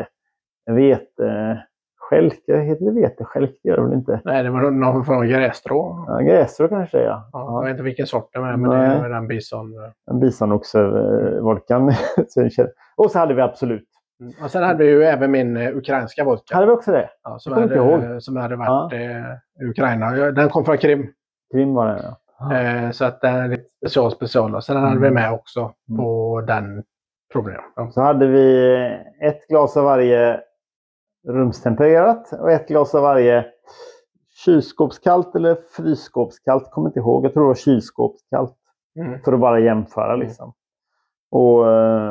skälke, heter det veteskälk? Det gör det väl inte? Nej, det var någon från grässtrå. Ja, grässtrå kanske, ja. Jag vet inte vilken sort det är, men det är den bison. En bisonoxe-vodkan. Och så hade vi Absolut. Och sen hade vi ju även min ukrainska vodka. Hade vi också det? Ja, som hade varit i Ukraina. Den kom från Krim. Krim var det, ja. Så att den är lite special. Sen hade vi med också på den provningen. Ja. Så hade vi ett glas av varje rumstempererat och ett glas av varje kylskåpskallt eller frysskåpskallt, kommer inte ihåg. Jag tror det var kylskåpskallt. För att bara jämföra liksom. Och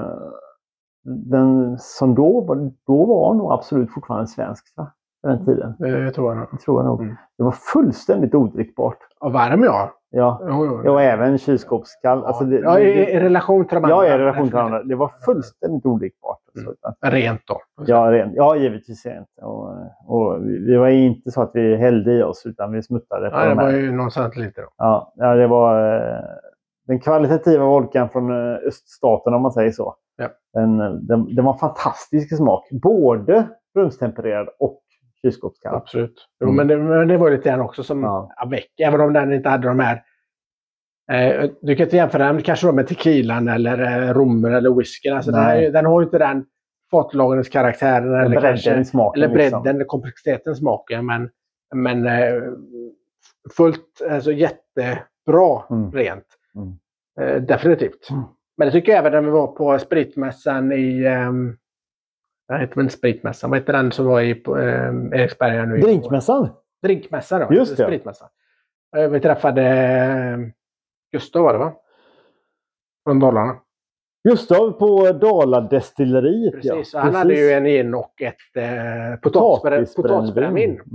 den som då var nog Absolut fortfarande svensk, va? Den tiden. Det tror jag nog. Det var fullständigt odrickbart. Och varm, Ja, och även kylskåpskall. Ja. Alltså i relation till de andra. Ja, i relation till de andra. Det var fullständigt odrickbart. Rent då? Ja, rent. Ja, givetvis rent. Och vi var inte så att vi hällde i oss, utan vi smuttade. Ja, det var ju någonstans lite då. Ja, det var den kvalitativa vodkan från öststaten, om man säger så. Ja. Den var fantastisk smak. Både rumstempererad och kylskåpskall. Absolut. Jo, men det var lite grann också som avec. Även om den inte hade de här... du kan inte jämföra den kanske med tequilan eller rommen eller whiskyn. Alltså den har ju inte den fatlagringskaraktären eller bredden, smaken, eller bredden, liksom. Komplexiteten, smaken. Men fullt, alltså jättebra rent. Definitivt. Men det tycker jag även när vi var på spritmässan i... Jag heter väl spritmässan. Vad heter den som var i Eriksberg nu? Drinkmässan? Drinkmässan då. Just det. Spritmässan. Vi träffade Gustav, var det va? Från Dalarna. Gustav på Daladestilleriet. Precis, han hade ju en gin och ett potatisbrännvin.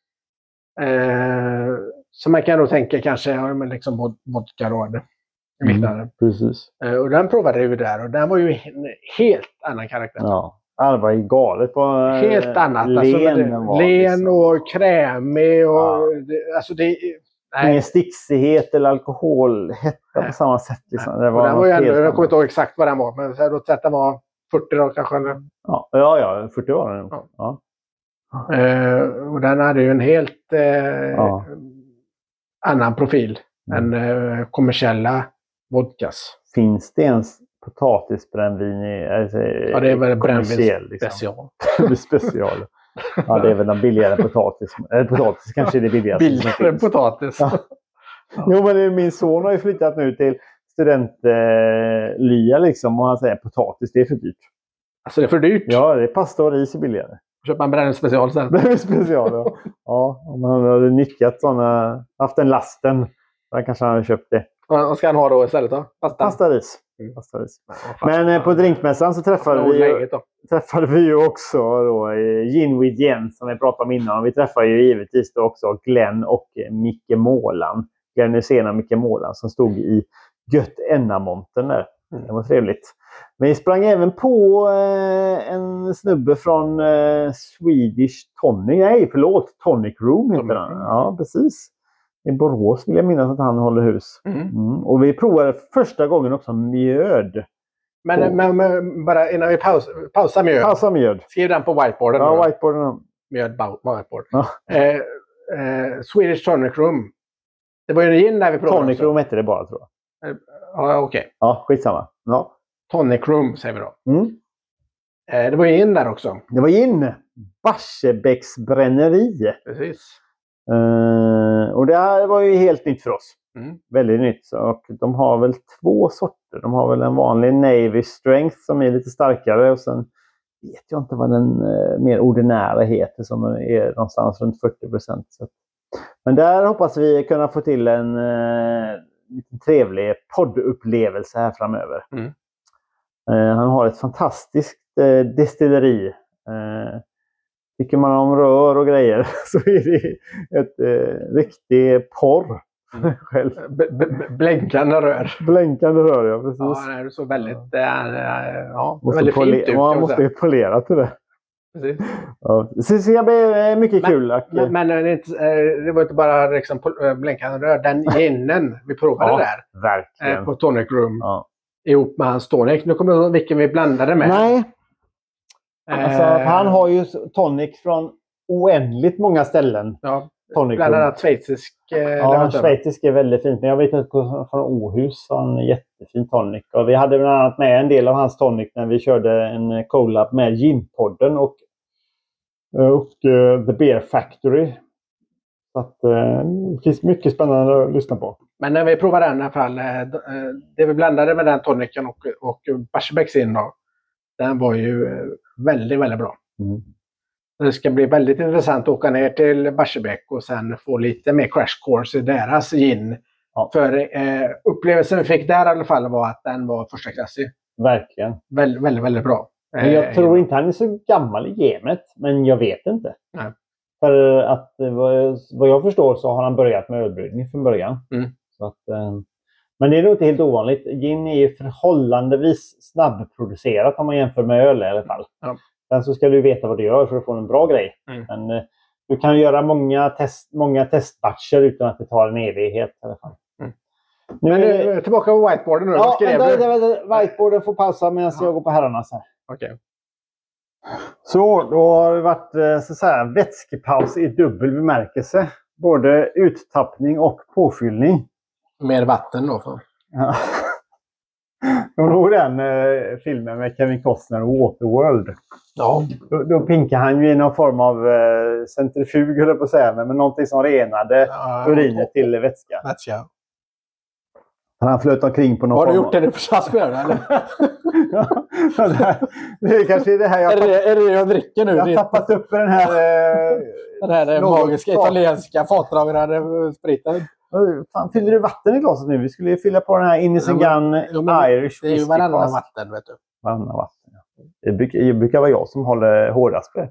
Så man kan då tänka kanske liksom vodka då. Precis. Och den provade vi där och den var ju en helt annan karaktär. Ja, det var ju galet. Helt annat. Len och krämig och alltså det... Ingen sticksighet eller alkoholhetta på samma sätt. Liksom. Det var den var ju ändå, jag kommer inte ihåg exakt vad den var, men låt säga att den var 40 år kanske. Eller? Ja, 40 år. Ja. Och den hade ju en helt annan profil än kommersiella vodkas. Finns det ens potatisbrännvin i? Alltså, ja, det är väl brännvin liksom. Special. Ja, det är väl en billigare potatis. Potatis kanske är det billigaste. Billigare potatis. Ja. Jo, men min son har ju flyttat nu till studentlya liksom. Och han säger potatis, det är för dyrt. Alltså det är för dyrt? Ja, det är pasta och ris är billigare. Köper man brännvin special sen? Brännvin special, ja. Ja, om han hade nyttjat sådana, haft den lasten, då kanske han hade köpt det. Vad ska han ha då istället då? Pasta ris. Men på drinkmässan så träffade vi ju också då Gin with Jens som vi pratade om innan. Vi träffade ju givetvis då också Glenn och Micke Målan. Glenn Hysén och Micke Målan som stod i Gött Ennamonten där. Det var trevligt. Men vi sprang även på en snubbe från Swedish Tonic Room heter den. Ja, precis. I Borås vill jag minnas att han håller hus. Och vi provade första gången också mjöd. Men bara innan vi pausar mjöd. Pausa mjöd. Skriv den på whiteboarden. Ja, whiteboarden. Mjöd whiteboard. Ja. Swedish Tonic Room. Det var ju en gin där vi provade. Tonic Room hette det bara, tror jag. Ja, okej. Ja, skitsamma. Ja. Tonic Room säger vi då. Det var ju gin där också. Det var gin. Barsebäcks bränneri. Precis. Och det här var ju helt nytt för oss. Väldigt nytt. Och de har väl 2 sorter. De har väl en vanlig Navy Strength som är lite starkare. Och sen vet jag inte vad den mer ordinära heter som är någonstans runt 40%. Så. Men där hoppas vi kunna få till en liten trevlig poddupplevelse här framöver. Han har ett fantastiskt destilleri. Tycker man om rör och grejer så är det ett riktig porr. Själv. Blänkande rör. Blänkande rör, ja, precis. Ja, det är så väldigt, väldigt fint ut. Man måste ju polera till det. Precis. Ja. Så det blir mycket kul. Men det var inte bara liksom, blänkande rör. Den ginen vi provade där. Verkligen. På Tonic Room. Ja. Ihop med hans tonic. Nu kommer jag ihåg vilken vi blandade med. Nej. Alltså, han har ju tonic från oändligt många ställen. Ja, bland annat schweizisk. Ja, schweizisk är väldigt fint. Men jag vet att från Åhus har en jättefin tonic. Och vi hade bland annat med en del av hans tonic när vi körde en collab med Ginpodden och The Beer Factory. Så att det finns mycket spännande att lyssna på. Men när vi provade den i alla fall, det vi blandade med den tonicen och Barsebäcks in då, den var ju väldigt, väldigt bra. Det ska bli väldigt intressant att åka ner till Barsebäck och sen få lite mer crash course i deras gin. Ja. För upplevelsen vi fick där i alla fall var att den var första klassig. Verkligen. Väldigt, väldigt, väldigt bra. Men jag tror inte han är så gammal i gamet, men jag vet inte. Nej. För att vad jag förstår så har han börjat med ölbryggning från början. Så att, men det är nog inte helt ovanligt. Gin är ju förhållandevis snabbproducerat om man jämför med öl i alla fall. Ja. Sen så ska du veta vad du gör för att få en bra grej. Men du kan göra många testbatcher utan att det tar en evighet i alla fall. Men tillbaka på whiteboarden nu. Ja, whiteboarden får pausa medan jag går på herrarnas här. Okej. Så då har det varit så att säga vätskepaus i dubbel bemärkelse. Både uttappning och påfyllning. Mer vatten då för. Ja. Jag såg den filmen med Kevin Costner och Waterworld. Ja. Då pinkar han ju i någon form av centrifug, höll jag på att säga, men någonting som renade urinet till vätska. Ja. Han flöt omkring på någon form. Har du gjort det nu på Chassberg eller? Det är kanske det här är det jag dricker nu? Jag har tappat upp den här den här magiska italienska fatdragande spriten. Fan, fyller du vatten i glaset nu? Vi skulle ju fylla på den här Innocent Gun Irish. Det är ju varannan vatten, vet du. Varannan vatten, ja. Det brukar vara jag som håller hårdast på det.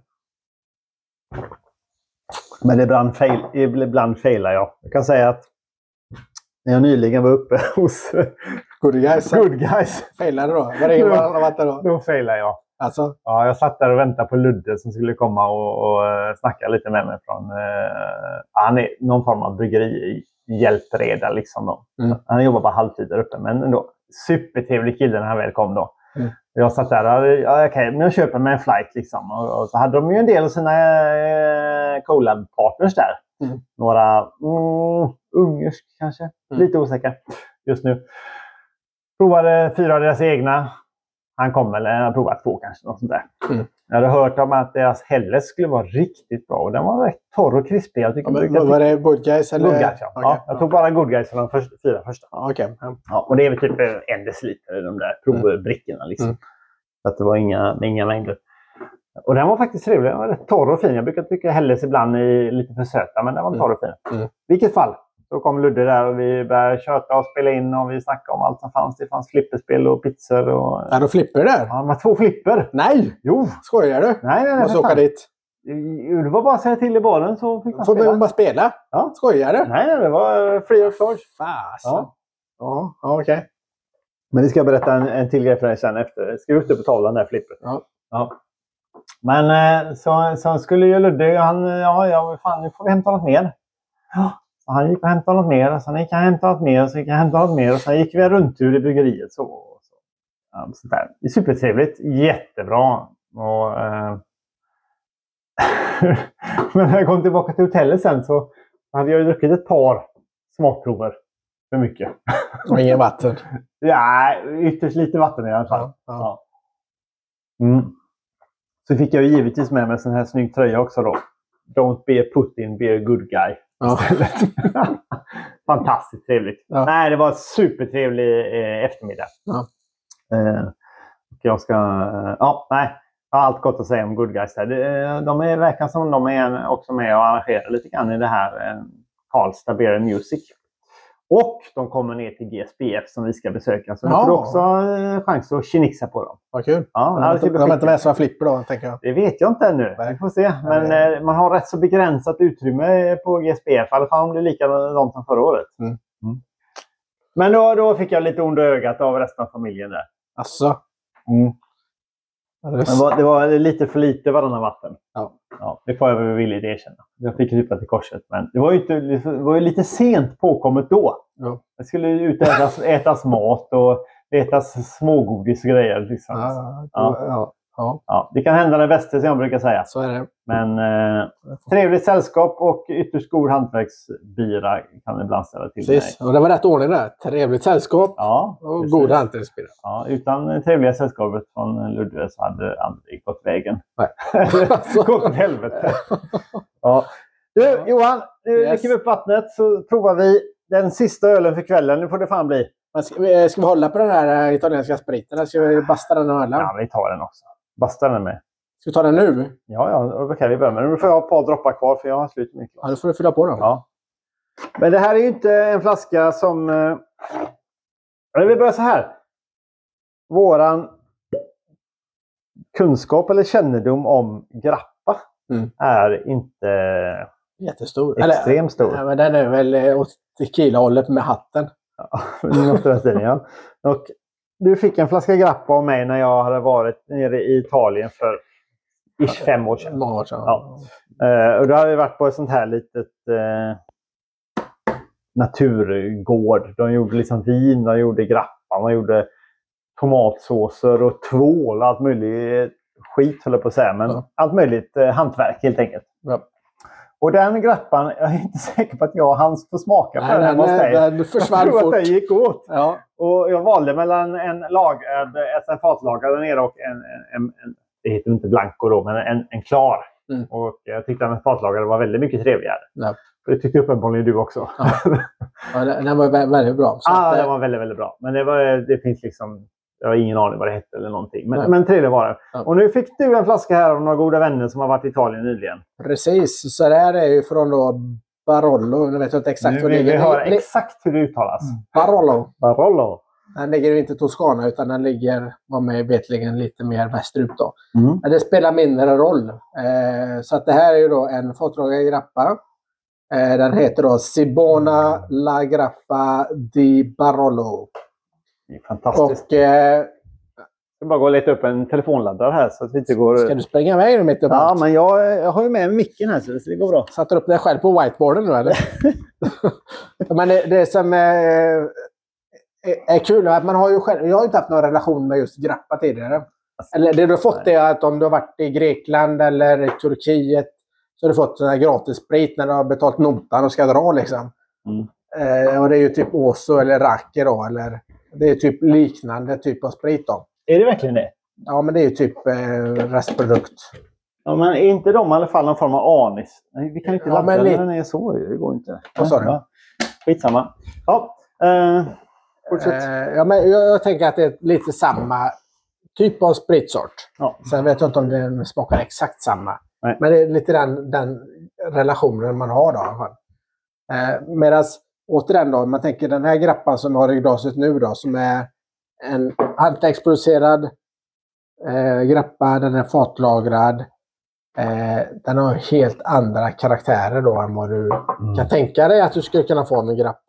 Men ibland failar jag. Jag kan säga att när jag nyligen var uppe hos Good Guys. Failade då? Var det varannan vatten då? Då failar jag. Alltså? Ja, jag satt där och väntade på Ludde som skulle komma och snacka lite med mig från... han är någon form av bryggerihjälpreda liksom då. Han jobbar bara halvtid där uppe, men ändå supertrevlig kille när han väl kom då. Jag satt där, okej, men jag köper mig en flight liksom. Och så hade de ju en del av sina collab-partners där. Några ungersk kanske, lite osäker just nu. Provade 4 av deras egna. Han kom eller han provat 2 kanske, något sånt där. Jag hade hört om att deras Helles skulle vara riktigt bra. Och den var rätt torr och krispig. Jag tycker var det Good Guys eller? Good Guys, ja. Okay. Ja, jag tog bara Good Guys för de 4 första. Okay. Ja, och det är väl typ 1 deciliter i de där provbrickorna liksom. Så att det var inga mängder. Och den var faktiskt trevlig. Den var rätt torr och fin. Jag brukar tycka Helles ibland är lite för söta, men den var torr och fin. Vilket fall. Då kom Ludde där och vi började köta och spela in och vi snackade om allt som fanns. Det fanns flipperspel och pizzor och... Är det flipper där? Ja, det var 2 flipper. Nej! Jo! Skojar du? Nej. Måste åka dit. Det var bara att säga till i baren så fick man spela. Får man bara spela? Ja. Skojar du? Nej, det var free of charge. Fasen. Ja, okej. Men vi ska berätta en till grej för dig sen efter. Ska ut på tavlan där flipper. Ja. Men så skulle ju Ludde, nu får vi hämta något mer. Ja. Så han gick och hämtade något mer, och sen gick han hämta något mer, och så gick han hämta något mer, och sen gick vi en rundtur i bryggeriet. Så där. Det är supertrevligt, jättebra. Och, men när jag kom tillbaka till hotellet sen så hade jag ju druckit ett par smakprover för mycket. Och ingen vatten? Ja, ytterst lite vatten i alla fall. Ja. Så fick jag ju givetvis med mig en sån här snygg tröja också då. Don't be a Putin, be a good guy. Ja. Fantastiskt trevligt. Ja. Nej, det var en supertrevlig eftermiddag. Ja. Jag har allt gott att säga om Good Guys här. De verkar som de är också med och arrangerar lite grann i det här Karlstad Beer and Music. Och de kommer ner till GSBF som vi ska besöka. Så vi får också chans att kinixa på dem. Vad kul. Ja, de har inte med sig flipper då, tänker jag. Det vet jag inte ännu. Vi får se. Men man har rätt så begränsat utrymme på GSBF. I alla fall om det är likadant som förra året. Men då fick jag lite onda ögat av resten av familjen där. Asså? Men det var lite för lite varannan vatten. Ja, det får jag väl villigt erkänna. Jag fick rypa till korset. Men det var ju lite sent påkommet då. Ja. Jag skulle ut och ätas mat och ätas smågodis och grejer. Liksom. Ja, det kan hända det bästa som jag brukar säga. Så är det. Men trevligt sällskap och ytterst god hantverksbira kan ibland ställa till. Precis. Och det var rätt ordning där. Trevligt sällskap och god hantverksbira. Ja, utan trevliga sällskapet från Ludde så hade aldrig gått vägen. Nej. Gått åt helvete. Ja. Du, Johan, nu läcker vi upp vattnet så provar vi den sista ölen för kvällen. Nu får det fan bli. Ska vi hålla på den här italienska spriten? Eller ska vi basta den ölen? Ja, vi tar den också. Basta den med. Ska vi ta den nu? Ja, okej, vi börjar med den. Nu får jag ha ett par droppar kvar för jag har slut med. Ja, då får du fylla på dem. Ja. Men det här är ju inte en flaska som... Vi börjar så här. Våran kunskap eller kännedom om grappa är inte jättestor. Extremt stor. Nej, men den är väl åt tequila-hållet med hatten. Ja. Och du fick en flaska grappa av mig när jag hade varit nere i Italien för 5 år sedan. Många år sedan. Ja. Och då hade vi varit på ett sånt här litet naturgård. De gjorde liksom vin, de gjorde grappa, de gjorde tomatsåser och tvål och allt möjligt skit höll jag på att säga. Men allt möjligt hantverk helt enkelt. Ja. Och den grappan, jag är inte säker på att jag hans får smaka på den. Den försvann fort. Jag tror att det gick åt. Ja. Och jag valde mellan en fatlagrad där nere och en det heter inte blanco då, men en klar. Och jag tyckte att en fatlagrad var väldigt mycket trevligare. Ja. Det tyckte uppenbarligen du också. Ja, den var väldigt bra. Den var väldigt, väldigt bra. Men det finns liksom... Jag har ingen aning vad det hette eller någonting. Men trevligt var det. Ja. Och nu fick du en flaska här av några goda vänner som har varit i Italien nyligen. Precis. Så det här är ju från då Barolo. Jag vet inte exakt hur det ligger. Vi har exakt hur det uttalas. Barolo. Den ligger ju inte i Toscana utan den ligger, var med vetligen, lite mer västerut då. Men det spelar mindre roll. Så att det här är ju då en fatlagad grappa. Den heter då Sibona La Grappa di Barolo. Det är fantastiskt. Jag ska bara gå och leta upp en telefonladdare här så att vi inte går... Ska du springa iväg mitt upp? Ja, men jag har ju med micken här så det går bra. Satt du upp dig själv på whiteboarden nu eller? Men det som är kul är att man har ju själv... Jag har inte haft någon relation med just grappa tidigare. Eller det du har fått är att om du har varit i Grekland eller i Turkiet så har du fått sån här gratis sprit när du har betalt notan och ska dra liksom. Och det är ju typ Oso eller Raki då, eller det är typ liknande typ av sprit då. Är det verkligen det? Ja, men det är ju typ restprodukt. Ja, men är inte de i alla fall någon form av anis? Nej, vi kan inte ladda när den är så, det går inte. Vad sa du? Ja. Skitsamma. Ja, ja, men jag tänker att det är lite samma typ av spritsort. Ja. Sen vet jag inte om den smakar exakt samma. Nej. Men det är lite den relationen man har då i alla fall. Medan återigen då, man tänker den här grappan som har i glaset nu då, som är en hantverksproducerad grappa, den är fatlagrad. Den har helt andra karaktärer då än vad du kan tänka dig att du skulle kunna få med en grappa.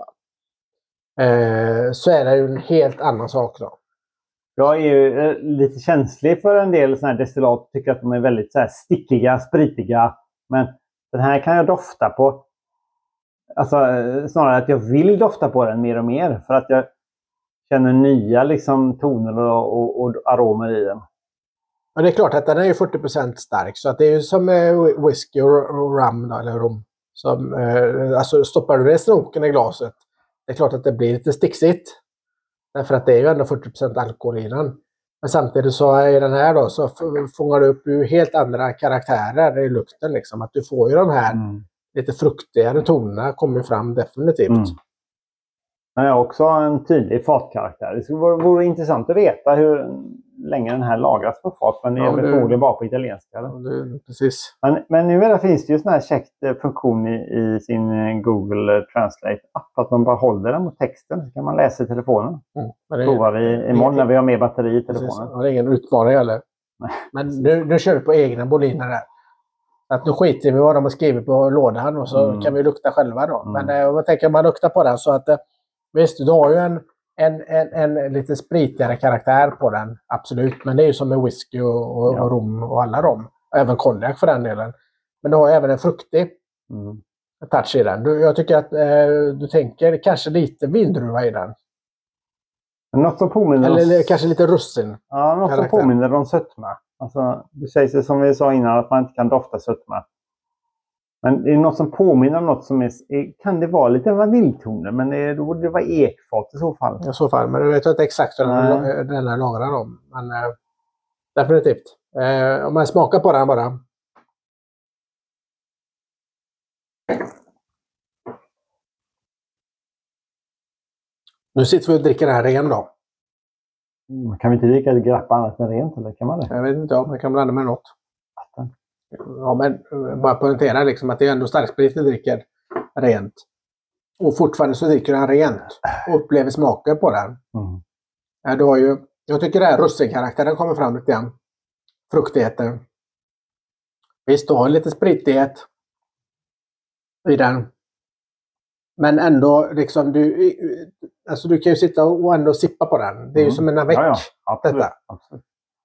Så är det ju en helt annan sak då. Jag är ju lite känslig för en del sådana här destillat. Tycker att de är väldigt så här stickiga, spritiga. Men den här kan jag dofta på. Alltså snarare att jag vill dofta på den mer och mer. För att jag känner nya liksom toner och aromer i den. Men det är klart att den är ju 40% stark. Så att det är ju som whisky och rum då, eller rom. Som, alltså stoppar du det snoken i glaset. Det är klart att det blir lite sticksigt. Därför att det är ju ändå 40% alkohol i den. Men samtidigt så är den här då så fångar du upp ju helt andra karaktärer i lukten liksom. Att du får ju de här lite fruktigare tonerna kommer fram definitivt. Men jag har också en tydlig fatkaraktär. Det vore intressant att veta hur länge den här lagras på fat. Men det är förmodligen bara på italienska. Precis. Men numera finns det ju sån här käckt funktion i sin Google Translate-app. Att man bara håller den mot texten så kan man läsa i telefonen. Det provar vi imorgon när vi har mer batteri i telefonen. Ja, det är ingen utmaning heller. Men nu kör vi på egna boliner där. Att nu skiter vi vad de har skrivit på lådan och så kan vi lukta själva då. Men jag tänker man luktar på den så att visst, du har ju en lite spritigare karaktär på den, absolut. Men det är ju som med whisky och rom och alla dem. Även konjak för den delen. Men du har ju även en fruktig touch i den. Jag tycker att du tänker kanske lite vindruva i den. Något som påminner eller kanske lite russin. Ja, något som påminner om sötma. Alltså, det sägs som vi sa innan att man inte kan dofta sötma. Men det är något som påminner om något som är... Kan det vara lite vaniljtoner? Men då borde det vara ekfat i så fall. I så fall, men du vet inte exakt hur den här lagrar om. Men definitivt. Om man smakar på den bara. Nu sitter vi och dricker den här ren då. Kan vi inte dricka grappa annat än rent? Eller kan man det? Jag vet inte, man kan blanda med något. Ja, men bara poängtera liksom att det är ändå starksprit du dricker rent. Och fortfarande så dricker den rent. Och upplever smaken på den. Du har ju, jag tycker det här russinkaraktären kommer fram lite grann. Fruktigheten. Visst, du har lite spritighet i den. Men ändå liksom alltså du kan ju sitta och ändå sippa på den. Det är ju som en avec. Absolut. Detta. Absolut.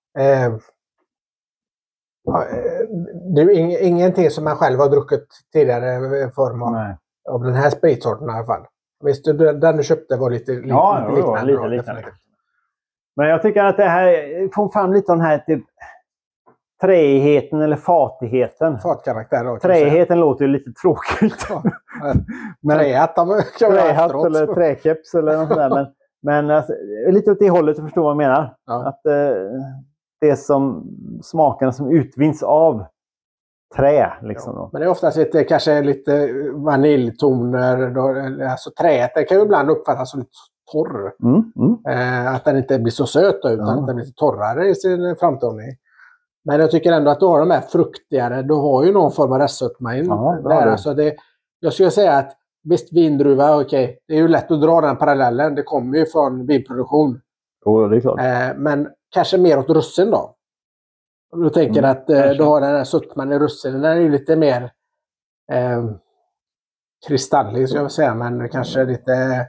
Det är ingenting som man själv har druckit tidigare i form av den här spritsorten i alla fall. Visst, den du köpte var lite liknande. Lite. Men jag tycker att det här får fram lite av den här typ träigheten eller fatigheten. Fatkaraktär då. Träigheten låter ju lite tråkigt. Trähatt eller träkeps eller något sådär. Men alltså, lite åt det hållet, du förstår vad jag menar. Ja. Att det som smakerna som utvinns av trä. Liksom då. Men det är oftast kanske lite vaniljtoner. Alltså träet det kan ju ibland uppfattas som lite torr. Att den inte blir så söt utan att den blir lite torrare i sin framtoning. Men jag tycker ändå att du har de här fruktigare. Du har ju någon form av restsötma in. Alltså jag skulle säga att visst, vindruva, okej. Det är ju lätt att dra den parallellen. Det kommer ju från vinproduktion. Det är klart. Men kanske mer åt russin då. Om du tänker att du har den här suttman i russinen. Den är ju lite mer kristallig, så jag vill säga. Men kanske lite...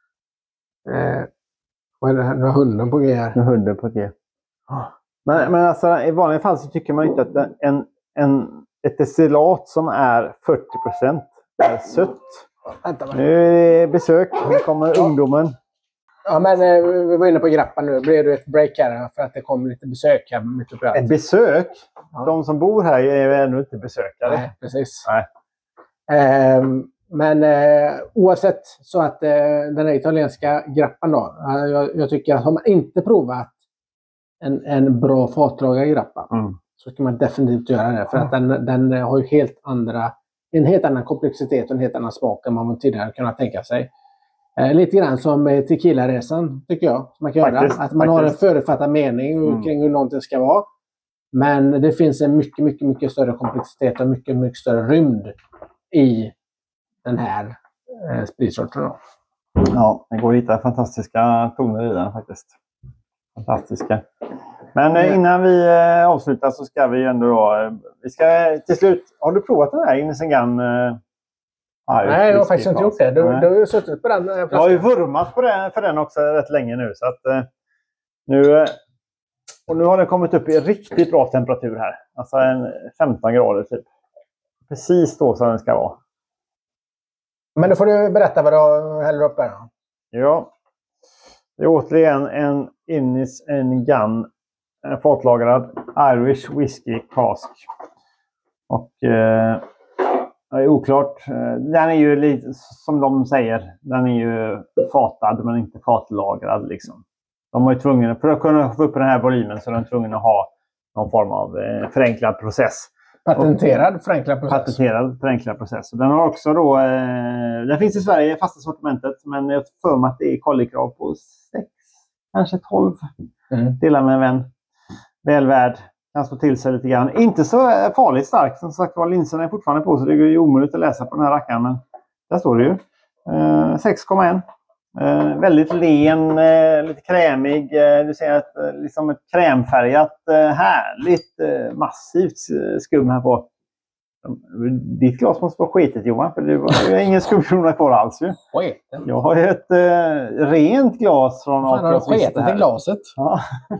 vad är det här? Nu har hunden på G här. Hunden på G. Men alltså, i vanliga fall så tycker man inte att ett destillat som är 40% är sött. Nu är det besök. Nu kommer ungdomen. Ja, men vi var inne på grappan nu. Blir det ett break här för att det kommer lite besök här mitt uppe i allt. Ett besök? Ja. De som bor här är ju ännu inte besökare. Nej, precis. Nej. Men oavsett så att den här italienska grappan då. Jag tycker att har man inte provat en bra fatlagad grappa så ska man definitivt göra det. För att den har ju en helt annan komplexitet och en helt annan smak än man tidigare kunnat tänka sig. Lite grann som tequila-resan tycker jag. Man kan göra. Att man har en förutfattad mening kring hur någonting ska vara. Men det finns en mycket, mycket, mycket större komplexitet och mycket, mycket större rymd i den här spritsorten. Ja, det går att hitta fantastiska toner i den faktiskt. Fantastiska. Men innan vi avslutar så ska vi ändå då... Vi ska till slut... Har du provat den här Innisengan? Nej, jag har faktiskt inte gjort det. Du har ju suttit på den flaskan. Jag har ju vurmat för den också rätt länge nu. Så att nu har den kommit upp i riktigt bra temperatur här. Alltså 15 grader typ. Precis då som den ska vara. Men då får du berätta vad du häller upp här då. Ja. Det är återigen en Innisengan fatlagrad Irish Whiskey Cask. Och det är oklart. Den är ju lite som de säger. Den är ju fatad men inte fatlagrad liksom. De var ju tvungna, för att kunna få upp den här volymen så är de tvungna att ha någon form av förenklad process. Patenterad förenklad process. Den har också då, den finns i Sverige, fasta sortimentet, men jag för mig att det är kollikrav på 6, kanske 12. Delar med en vän. Väl värd. Kan stå till sig lite grann. Inte så farligt starkt. Som sagt var, linserna är fortfarande på så det är ju omöjligt att läsa på den här rackaren. Men där står det ju. 6,1. Väldigt len, lite krämig. Du ser att liksom ett krämfärgat, härligt, massivt skum här på. Ditt glas måste vara skitigt, Johan, för det var ingen skumkrona kvar alls ju. Jag har ju ett rent glas från... Fan, har du skitit i glaset? Ja.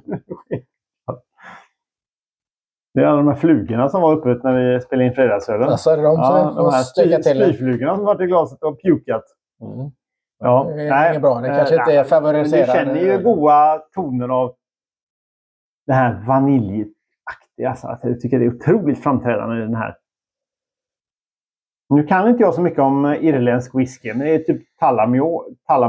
Det är alla de här flugorna som var uppe när vi spelade in fredagsölen. Alltså, är det de här spyflugorna som var i glaset och pukat. Ja, det är bra. Det kanske inte är favoriserat. Du känner ju goda toner av det här vaniljaktiga. Alltså, jag tycker det är otroligt framträdande i den här. Nu kan inte jag så mycket om irländsk whisky, men det är typ Tullamore.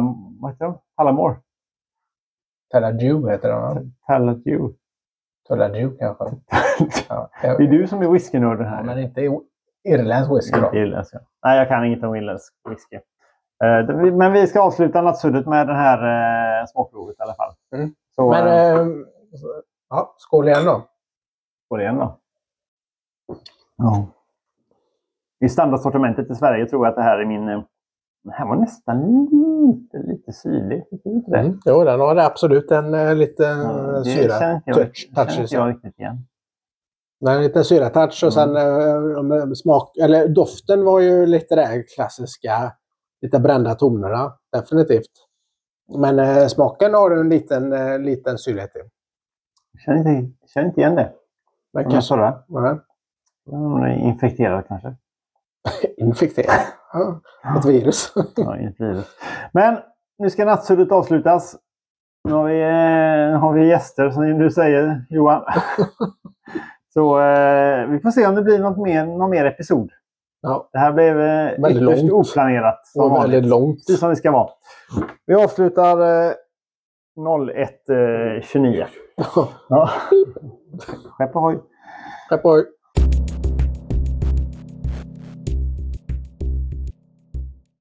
Talladew heter det. Talladew kanske. Ja, det är du som är whiskynörden här. Ja, men inte irländsk whisky då. Irländsk, ja. Nej, jag kan inget om irländsk whisky. Men vi ska avsluta nattsuddet med den här smakprovet i alla fall. Så, men skål igen då. Skål igen då. Ja. I standardsortimentet i Sverige tror jag att det här är min... Den här var nästan lite syrlig. Jo, den har absolut en liten syra. Touch jag riktigt igen. En liten syra-touch och sen smak... Eller doften var ju lite där klassiska, lite brända tonerna. Definitivt. Men smaken har en liten syrlighet till. Jag känner inte igen det. Men kanske det. Den är infekterad kanske. Infekterad? Ja, ett virus. Ja, ett virus. Men nu ska nattsuddet avslutas. Nu har vi gäster som du säger, Johan. Så vi får se om det blir någon mer episod. Ja. Det här blev ytterst oplanerat. Väldigt långt. Som det ska vara. Vi avslutar 01.29. Ja. Skepp ohoj. Skepp ohoj.